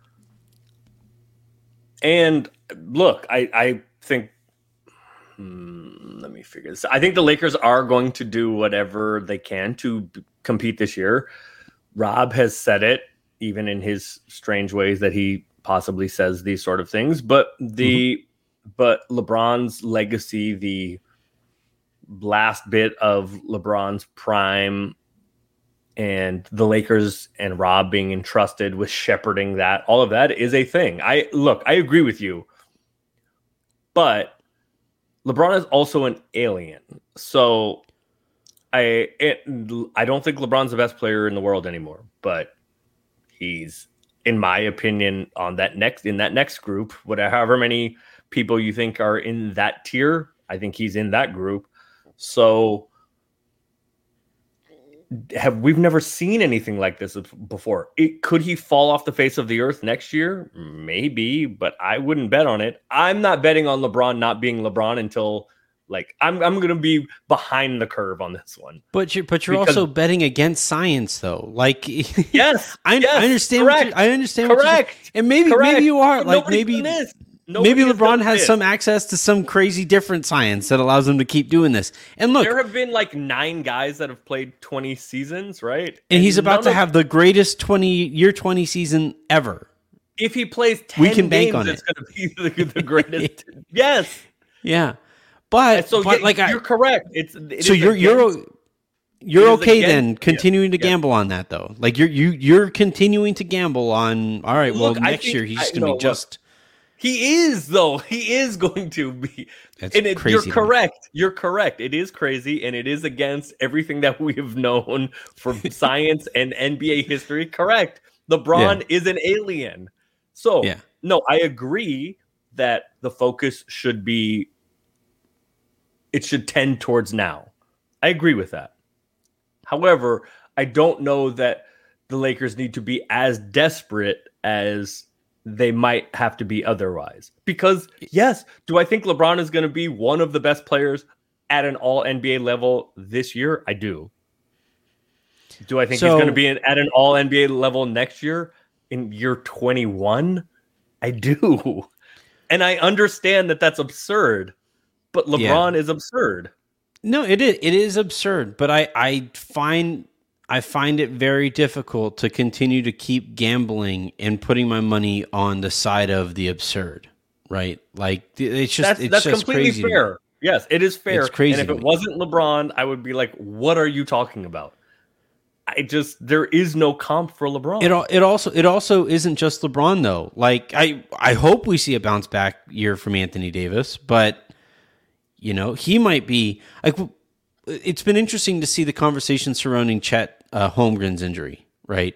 And look, I think let me figure this out. I think the Lakers are going to do whatever they can to compete this year. Rob has said it, even in his strange ways that he possibly says these sort of things. But but LeBron's legacy, the last bit of LeBron's prime, and the Lakers and Rob being entrusted with shepherding that, all of that is a thing. I agree with you, but LeBron is also an alien. So I don't think LeBron's the best player in the world anymore, but he's, in my opinion, in that next group, however many people you think are in that tier, I think he's in that group. So we've never seen anything like this before. Could he fall off the face of the earth next year? Maybe, but I wouldn't bet on it. I'm not betting on LeBron not being LeBron until I'm going to be behind the curve on this one. But you're also betting against science, though. Yes, I understand. Correct. I understand. Correct. And maybe you are maybe LeBron has this. some access to some crazy different science that allows him to keep doing this. And look, there have been 9 guys that have played 20 seasons, right? And he's about to have the greatest 20 season ever. If he plays 10 we can bank games, on it's going to be the greatest. Yes. Yeah. But you're correct. You're okay then continuing to gamble on that though. You're continuing to gamble on. All right. Well, next year he's going to be just. He is though. He is going to be. That's crazy. You're correct. You're correct. It is crazy, and it is against everything that we have known from science and NBA history. Correct. LeBron is an alien. So No, I agree that the focus should be, it should tend towards now. I agree with that. However, I don't know that the Lakers need to be as desperate as they might have to be otherwise. Because, yes, do I think LeBron is going to be one of the best players at an all NBA level this year? I do. Do I think he's going to be at an all NBA level next year in year 21? I do. And I understand that that's absurd, but LeBron is absurd. No, it is absurd, but I find it very difficult to continue to keep gambling and putting my money on the side of the absurd, right? Like it's just that's just completely crazy. Fair. Yes, it is fair. It's crazy. And if it wasn't LeBron, I would be like, "What are you talking about?" There is no comp for LeBron. It also isn't just LeBron though. Like I hope we see a bounce back year from Anthony Davis, but he might be like. It's been interesting to see the conversation surrounding Chet Holmgren's injury, right?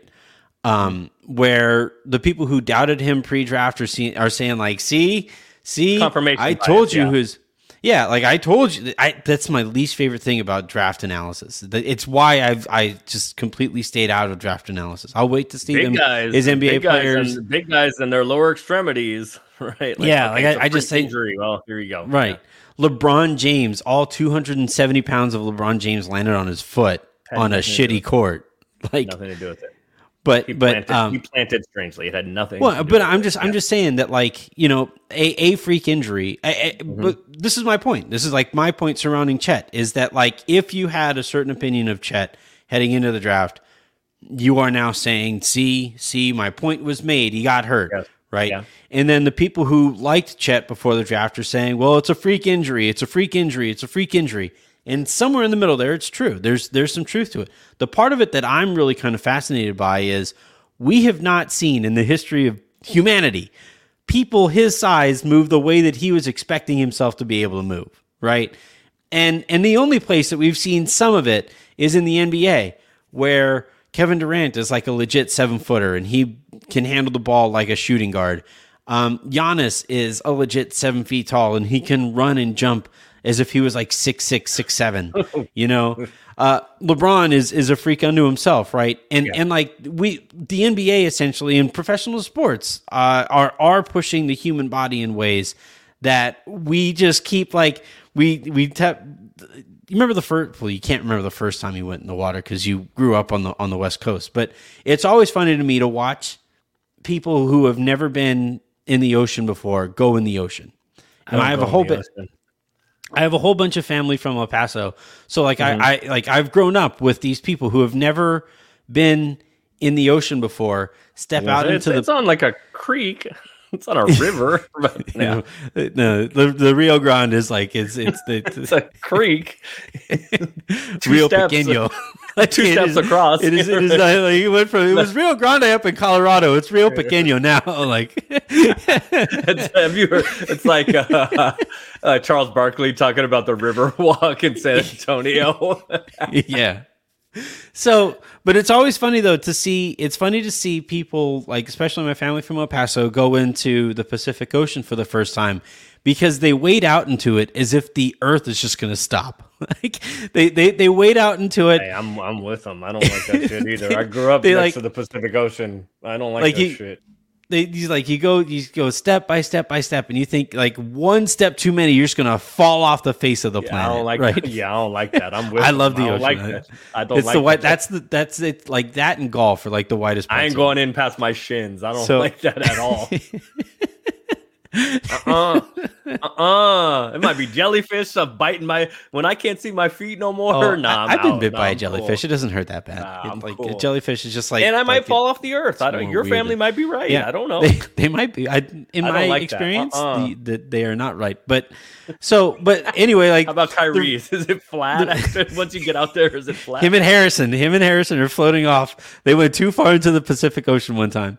Where the people who doubted him pre-draft are saying like, see, confirmation I told you who's. Yeah, like I told you, that's my least favorite thing about draft analysis. It's why I just completely stayed out of draft analysis. I'll wait to see big them guys, as NBA players, big guys and their lower extremities, right? I just say injury. Well, here you go. Right, yeah. LeBron James, all 270 pounds of LeBron James landed on his foot on a shitty court. Like nothing to do with it. But he planted strangely. It had nothing. Well, but I'm just saying that, like, a freak injury. But this is my point. This is like my point surrounding Chet is that, like, if you had a certain opinion of Chet heading into the draft, you are now saying, see, my point was made. He got hurt, right? Yeah. And then the people who liked Chet before the draft are saying, well, it's a freak injury. It's a freak injury. It's a freak injury. And somewhere in the middle there, it's true. There's some truth to it. The part of it that I'm really kind of fascinated by is we have not seen in the history of humanity people his size move the way that he was expecting himself to be able to move, right? And the only place that we've seen some of it is in the NBA, where Kevin Durant is like a legit 7-footer and he can handle the ball like a shooting guard. Giannis is a legit 7 feet tall and he can run and jump as if he was like 6'6", 6'7", LeBron is a freak unto himself, right? And like the NBA essentially in professional sports are pushing the human body in ways that we just keep like you remember the first? Well, you can't remember the first time you went in the water because you grew up on the West Coast. But it's always funny to me to watch people who have never been in the ocean before go in the ocean. And I have a whole bit. I have a whole bunch of family from El Paso, so like I've grown up with these people who have never been in the ocean before. It's on like a creek. It's on a river. But no, the Rio Grande is like it's a creek. Rio Pequeño. Two steps across. It is like it was Rio Grande up in Colorado. It's Rio Pequeño now. Like it's like Charles Barkley talking about the river walk in San Antonio. Yeah. So, but it's always funny though to see. It's funny to see people like, especially my family from El Paso, go into the Pacific Ocean for the first time because they wade out into it as if the Earth is just going to stop. Like they wade out into it. Hey, I'm with them. I don't like that shit either. I grew up next to the Pacific Ocean. I don't like that shit. You go step by step by step, and you think like one step too many, you're just gonna fall off the face of the planet. I don't like right? that. Yeah, I don't like that. I'm with. I love the ocean. Like that. I don't it's like the white. that. That's it. Like that and golf are like the widest. I ain't going in past my shins. I don't like that at all. It might be jellyfish biting when I can't see my feet no more. I've been bit by a jellyfish. Cool. It doesn't hurt that bad. A jellyfish is just like, and I might fall off the earth. Your family might be right. Yeah, I don't know. They might be. In my experience, they are not right. But anyway, like how about Tyrese? Is it flat once you get out there? Is it flat? Him and Harrison are floating off. They went too far into the Pacific Ocean one time.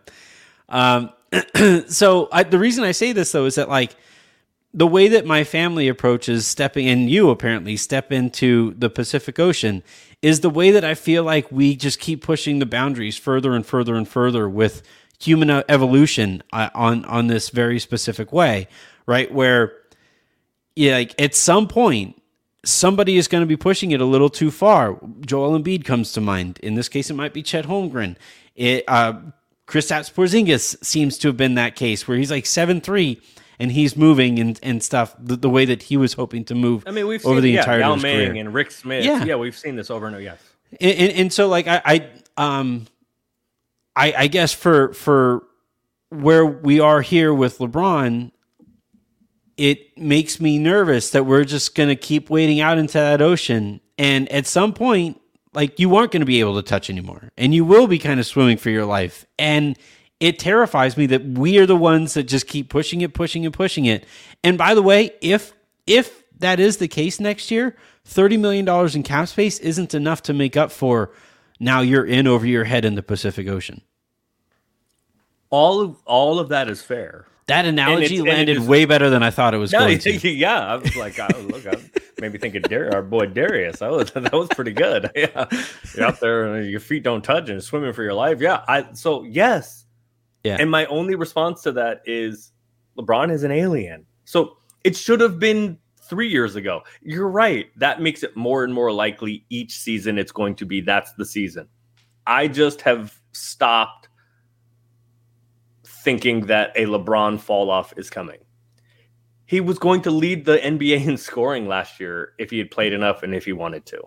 So the reason I say this though is that like the way that my family approaches stepping, and you apparently step into the Pacific Ocean, is the way that I feel like we just keep pushing the boundaries further and further and further with human evolution on this very specific way, right? Where, yeah, like at some point, somebody is going to be pushing it a little too far. Joel Embiid comes to mind. In this case, it might be Chet Holmgren. Kristaps Porzingis seems to have been that case where he's like 7'3", and he's moving and stuff the way that he was hoping to move. I mean, we've over seen the entirety Yao of his Ming career. and Rick Smith. Yeah. Yeah, we've seen this over and over. Yes. And so like I guess for where we are here with LeBron, it makes me nervous that we're just going to keep wading out into that ocean. And at some point, like, you aren't going to be able to touch anymore, and you will be kind of swimming for your life. And it terrifies me that we are the ones that just keep pushing it. And by the way, if that is the case next year, $30 million in cap space isn't enough to make up for now you're in over your head in the Pacific Ocean. All of that is fair. That analogy and landed it is, way better than I thought it was going to. Yeah, I was like, I'm maybe thinking our boy Darius. That was pretty good. Yeah, you're out there and your feet don't touch and swimming for your life. Yeah, so yes. Yeah. And my only response to that is LeBron is an alien. So it should have been 3 years ago. You're right. That makes it more and more likely each season it's going to be that's the season. I just have stopped thinking that a LeBron fall off is coming. He was going to lead the NBA in scoring last year if he had played enough and if he wanted to.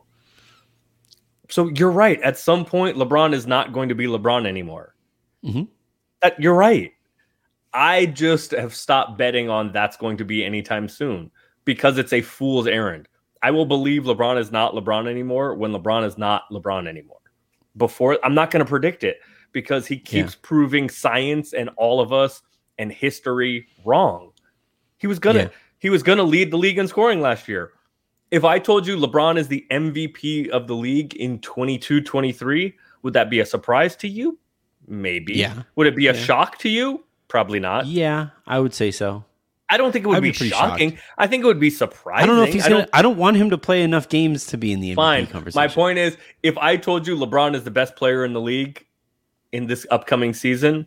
So you're right. At some point, LeBron is not going to be LeBron anymore. Mm-hmm. You're right. I just have stopped betting on that's going to be anytime soon because it's a fool's errand. I will believe LeBron is not LeBron anymore when LeBron is not LeBron anymore. I'm not going to predict it because he keeps proving science and all of us and history wrong. He was gonna lead the league in scoring last year. If I told you LeBron is the MVP of the league in 22-23, would that be a surprise to you? Maybe. Yeah. Would it be a shock to you? Probably not. Yeah, I would say so. I don't think it would be shocking. Shocked. I think it would be surprising. I don't know if he's I don't want him to play enough games to be in the MVP conversation. My point is, if I told you LeBron is the best player in the league in this upcoming season,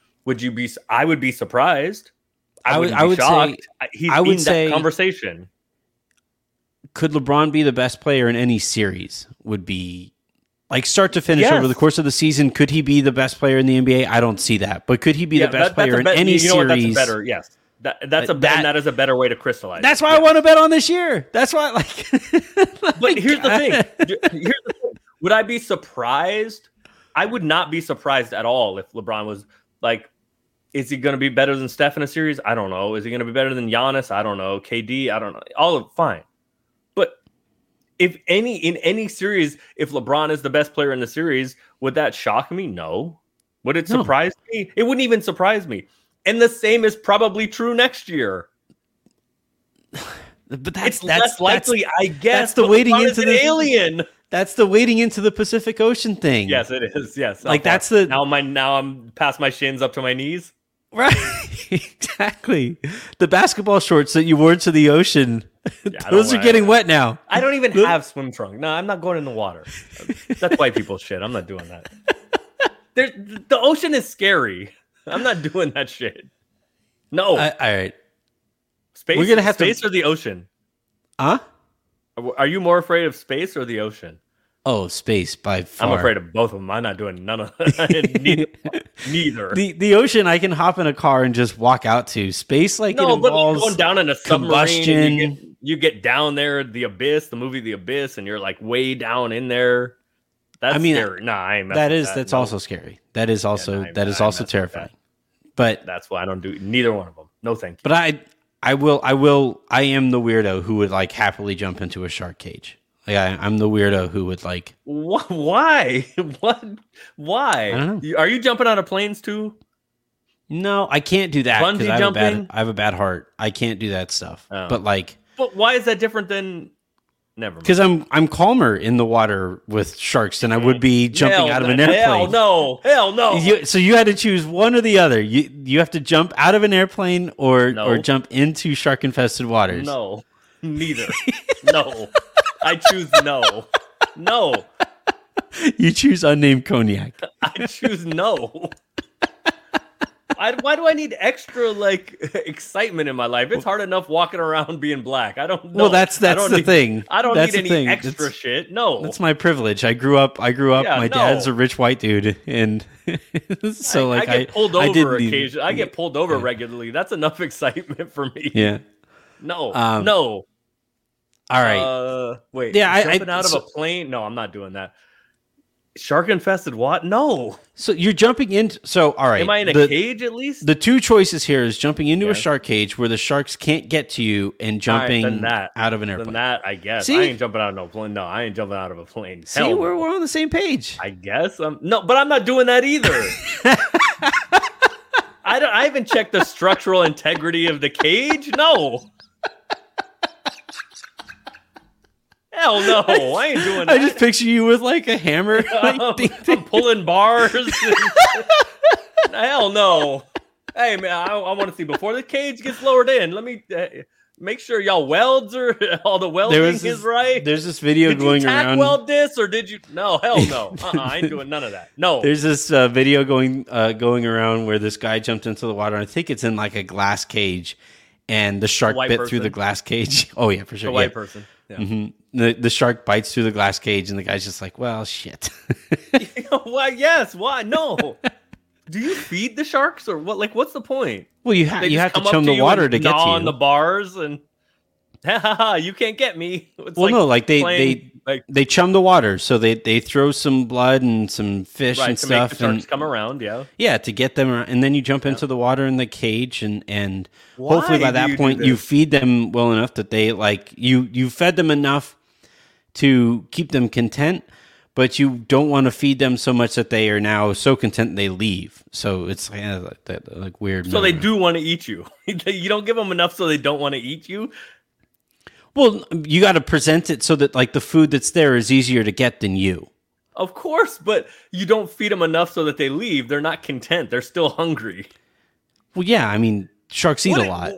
I would be surprised. I would be shocked. He's in that conversation. Could LeBron be the best player in any series? Would be like start to finish over the course of the season. Could he be the best player in the NBA? I don't see that. But could he be the best player in any series? That's better. Yes. That is a better way to crystallize. That's why I want to bet on this year. That's why, But here's the thing. Would I be surprised? I would not be surprised at all if LeBron was like, is he going to be better than Steph in a series? I don't know. Is he going to be better than Giannis? I don't know. KD? I don't know. Fine. But in any series, if LeBron is the best player in the series, would that shock me? No. Would it surprise me? It wouldn't even surprise me. And the same is probably true next year. But it's less likely, I guess. That's the wading into the alien. That's the wading into the Pacific Ocean thing. Yes, it is. Yes, like that's the now I'm past my shins up to my knees. Right, exactly. The basketball shorts that you wore to the ocean, those are getting wet now. I don't even have swim trunks. No, I'm not going in the water. That's white people shit. I'm not doing that. The ocean is scary. I'm not doing that shit. No. All right. Space. We're gonna have space or the ocean. Huh? Are you more afraid of space or the ocean? Oh, space by far. I'm afraid of both of them. I'm not doing none of neither. The ocean, I can hop in a car and just walk out to. Space, like it involves going down in a combustion. Submarine. You get down there, the abyss, the movie The Abyss, and you're like way down in there. That's scary. Nah, I ain't. That's also scary. That is also terrifying. But that's why I don't do neither one of them. No, thank you. But I am the weirdo who would like happily jump into a shark cage. Like I'm the weirdo who would like. Why? What? Why? I don't know. Are you jumping out of planes too? No, I can't do that because I have a bad heart. I can't do that stuff. Oh. But why is that different than? Never mind. Because I'm calmer in the water with sharks than I would be jumping out of an airplane. Hell no. So you had to choose one or the other. You have to jump out of an airplane or jump into shark infested waters. No, neither. No, I choose no. No. You choose unnamed cognac. I choose no. Why do I need extra like excitement in my life? It's hard enough walking around being black. I don't know. Well, that's the thing. I don't That's need the any thing. extra shit. No, That's my privilege. I grew up. Yeah, My dad's a rich white dude, and so I get pulled over didn't need- occasionally. I get pulled over regularly. That's enough excitement for me. Yeah. No, Um, no. All right. Wait. Yeah, Jumping out of a plane? No, I'm not doing that. Shark infested what? No. So you're jumping into. So all right. Am I in a cage at least? The two choices here is jumping into a shark cage where the sharks can't get to you, and jumping out of an airplane. Then that, I guess. See? I ain't jumping out of no plane. No, I ain't jumping out of a plane. See, Hell no. we're on the same page. I guess. No, but I'm not doing that either. I haven't checked the structural integrity of the cage. No. Hell no, I ain't doing that. I just picture you with like a hammer. Like, I'm pulling bars. Hell no. Hey, man, I want to see before the cage gets lowered in. Let me make sure y'all welds are all the welding is right. There's this video did going you tack around. weld this or did you? No, hell no. I ain't doing none of that. No. There's this video going around where this guy jumped into the water. I think it's in like a glass cage, and the shark bit through the glass cage. Oh yeah, for sure. The white person. Yeah. Mm-hmm. The shark bites through the glass cage, and the guy's just like, "Well, shit." Why? Yes. Why? No. Do you feed the sharks or what? Like, what's the point? Well, you have to chum the water to get to you. On the bars and you can't get me. It's they chum the water, so they throw some blood and some fish and to stuff, make the sharks come around. Yeah, to get them around, and then you jump into the water in the cage, and hopefully by that point you feed them well enough that they like you fed them enough to keep them content. But you don't want to feed them so much that they are now so content they leave. So it's like that, like weird. So they do want to eat you. You don't give them enough, so they don't want to eat you. Well, you got to present it so that like the food that's there is easier to get than you. Of course, but you don't feed them enough so that they leave. They're not content. They're still hungry. Well, yeah. I mean, sharks eat a lot.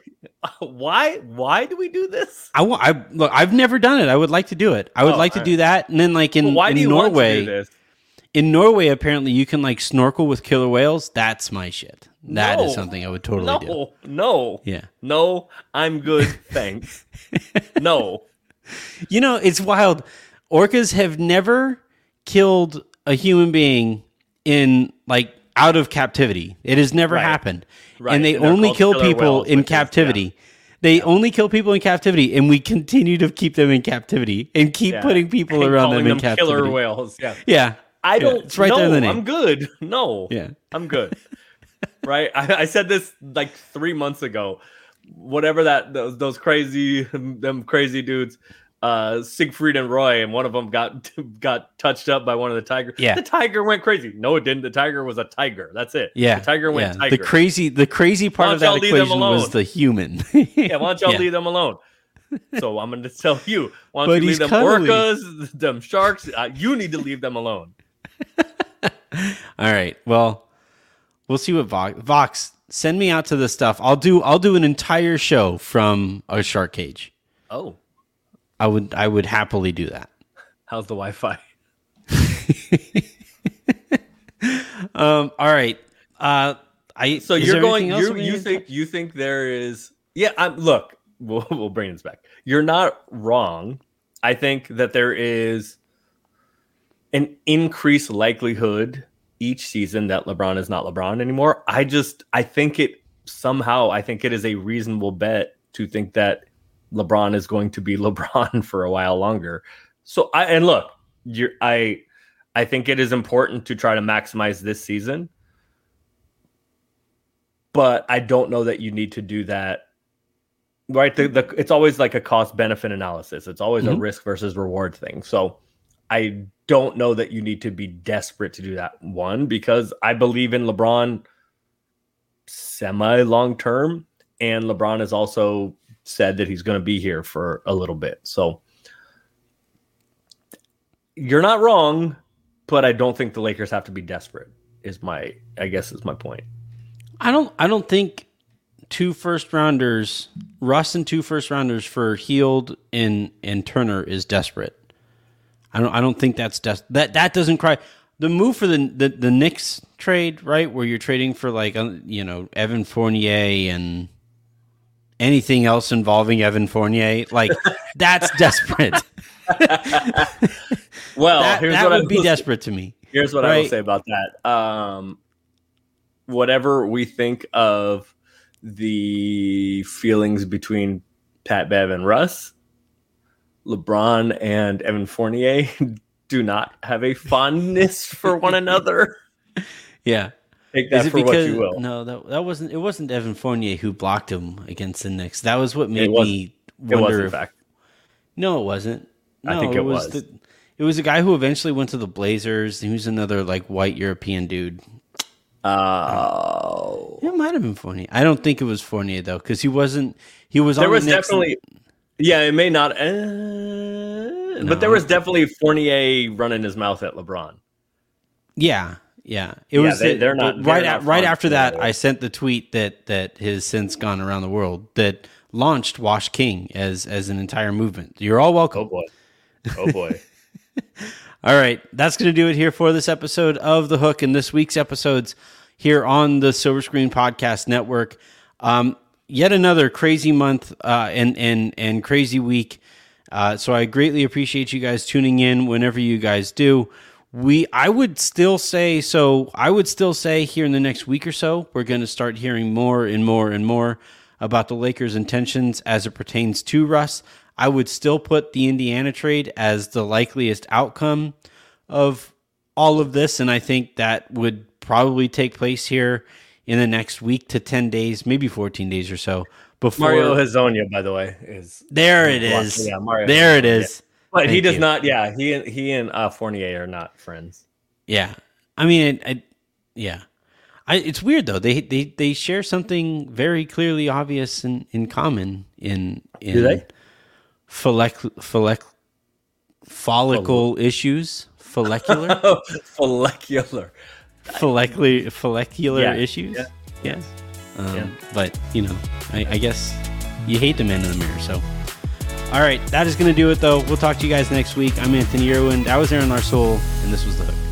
Why do we do this? Look, I've never done it. I would like to do it. I would like to do that. And then like in Norway, want to do this? In Norway, apparently you can like snorkel with killer whales. That's my shit. That is something I would totally do. No. Yeah. No, I'm good. Thanks. No. You know, it's wild. Orcas have never killed a human being in like out of captivity. It has never happened. Right. And they only kill people in captivity. They only kill people in captivity, and we continue to keep them in captivity and keep putting people around them in captivity. Killer whales. Yeah. Yeah. I don't. It's right there in the name. I'm good. No. Yeah. I'm good. Right. I said this like 3 months ago. Whatever those crazy dudes, Siegfried and Roy, and one of them got touched up by one of the tigers. Yeah. The tiger went crazy. No, it didn't. The tiger was a tiger. That's it. Yeah. The tiger went tiger. The crazy part of that equation was the human. Yeah. Why don't y'all leave them alone? So I'm going to tell you. Why don't you leave them orcas, them sharks? You need to leave them alone. All right. Well, we'll see what Vox send me out to this stuff. I'll do an entire show from a shark cage. Oh, I would happily do that. How's the Wi-Fi? All right. So you're going. You think there is? Yeah. Look. We'll bring this back. You're not wrong. I think that there is an increased likelihood each season that LeBron is not LeBron anymore. I think it is a reasonable bet to think that LeBron is going to be LeBron for a while longer. So I think it is important to try to maximize this season, but I don't know that you need to do that. Right, it's always like a cost-benefit analysis. It's always a risk versus reward thing. So I don't know that you need to be desperate to do that. One, because I believe in LeBron semi-long-term, and LeBron has also said that he's going to be here for a little bit. So you're not wrong, but I don't think the Lakers have to be desperate. Is my point. I don't think 2 first-rounders, Russ and 2 first-rounders for Hield and Turner is desperate. I don't think that's that doesn't cry. the move for the Knicks trade, right, where you're trading for like Evan Fournier and anything else involving Evan Fournier, like that's desperate. Well, that would be desperate to me. Here's what I will say about that. Whatever we think of the feelings between Pat Bev and Russ, LeBron and Evan Fournier do not have a fondness for one another. Yeah. Take that for what you will. No, that wasn't. It wasn't Evan Fournier who blocked him against the Knicks. That was what made me wonder. It was, in fact. No, it wasn't. No, I think it was. It was a guy who eventually went to the Blazers. He was another like white European dude. Oh, it might have been Fournier. I don't think it was Fournier though, because he wasn't. He was. There on was the Knicks definitely. Yeah, it may not. But there was definitely Fournier running his mouth at LeBron. Yeah. It was. They're not right not after that. I sent the tweet that has since gone around the world that launched Wash King as an entire movement. You're all welcome. Oh boy. All right, that's going to do it here for this episode of The Hook and this week's episodes here on the Silver Screen Podcast Network. Yet another crazy month and crazy week. So I greatly appreciate you guys tuning in whenever you guys do. I would still say here in the next week or so, we're going to start hearing more and more and more about the Lakers' intentions as it pertains to Russ. I would still put the Indiana trade as the likeliest outcome of all of this, and I think that would probably take place here in the next week to 10 days, maybe 14 days or so. Before Mario Hezonja, by the way, is there. It is. Yeah, Mario there Hezonja. It is. But he does not. Yeah, he and Fournier are not friends. Yeah, I mean, it's weird though. They share something very clearly obvious in common in Do they? Follicle issues, follicular issues. Yeah. Yes. But I guess you hate the man in the mirror. So, all right, that is going to do it though. We'll talk to you guys next week. I'm Anthony Irwin. That was Aaron Larsoul, and this was The Hook.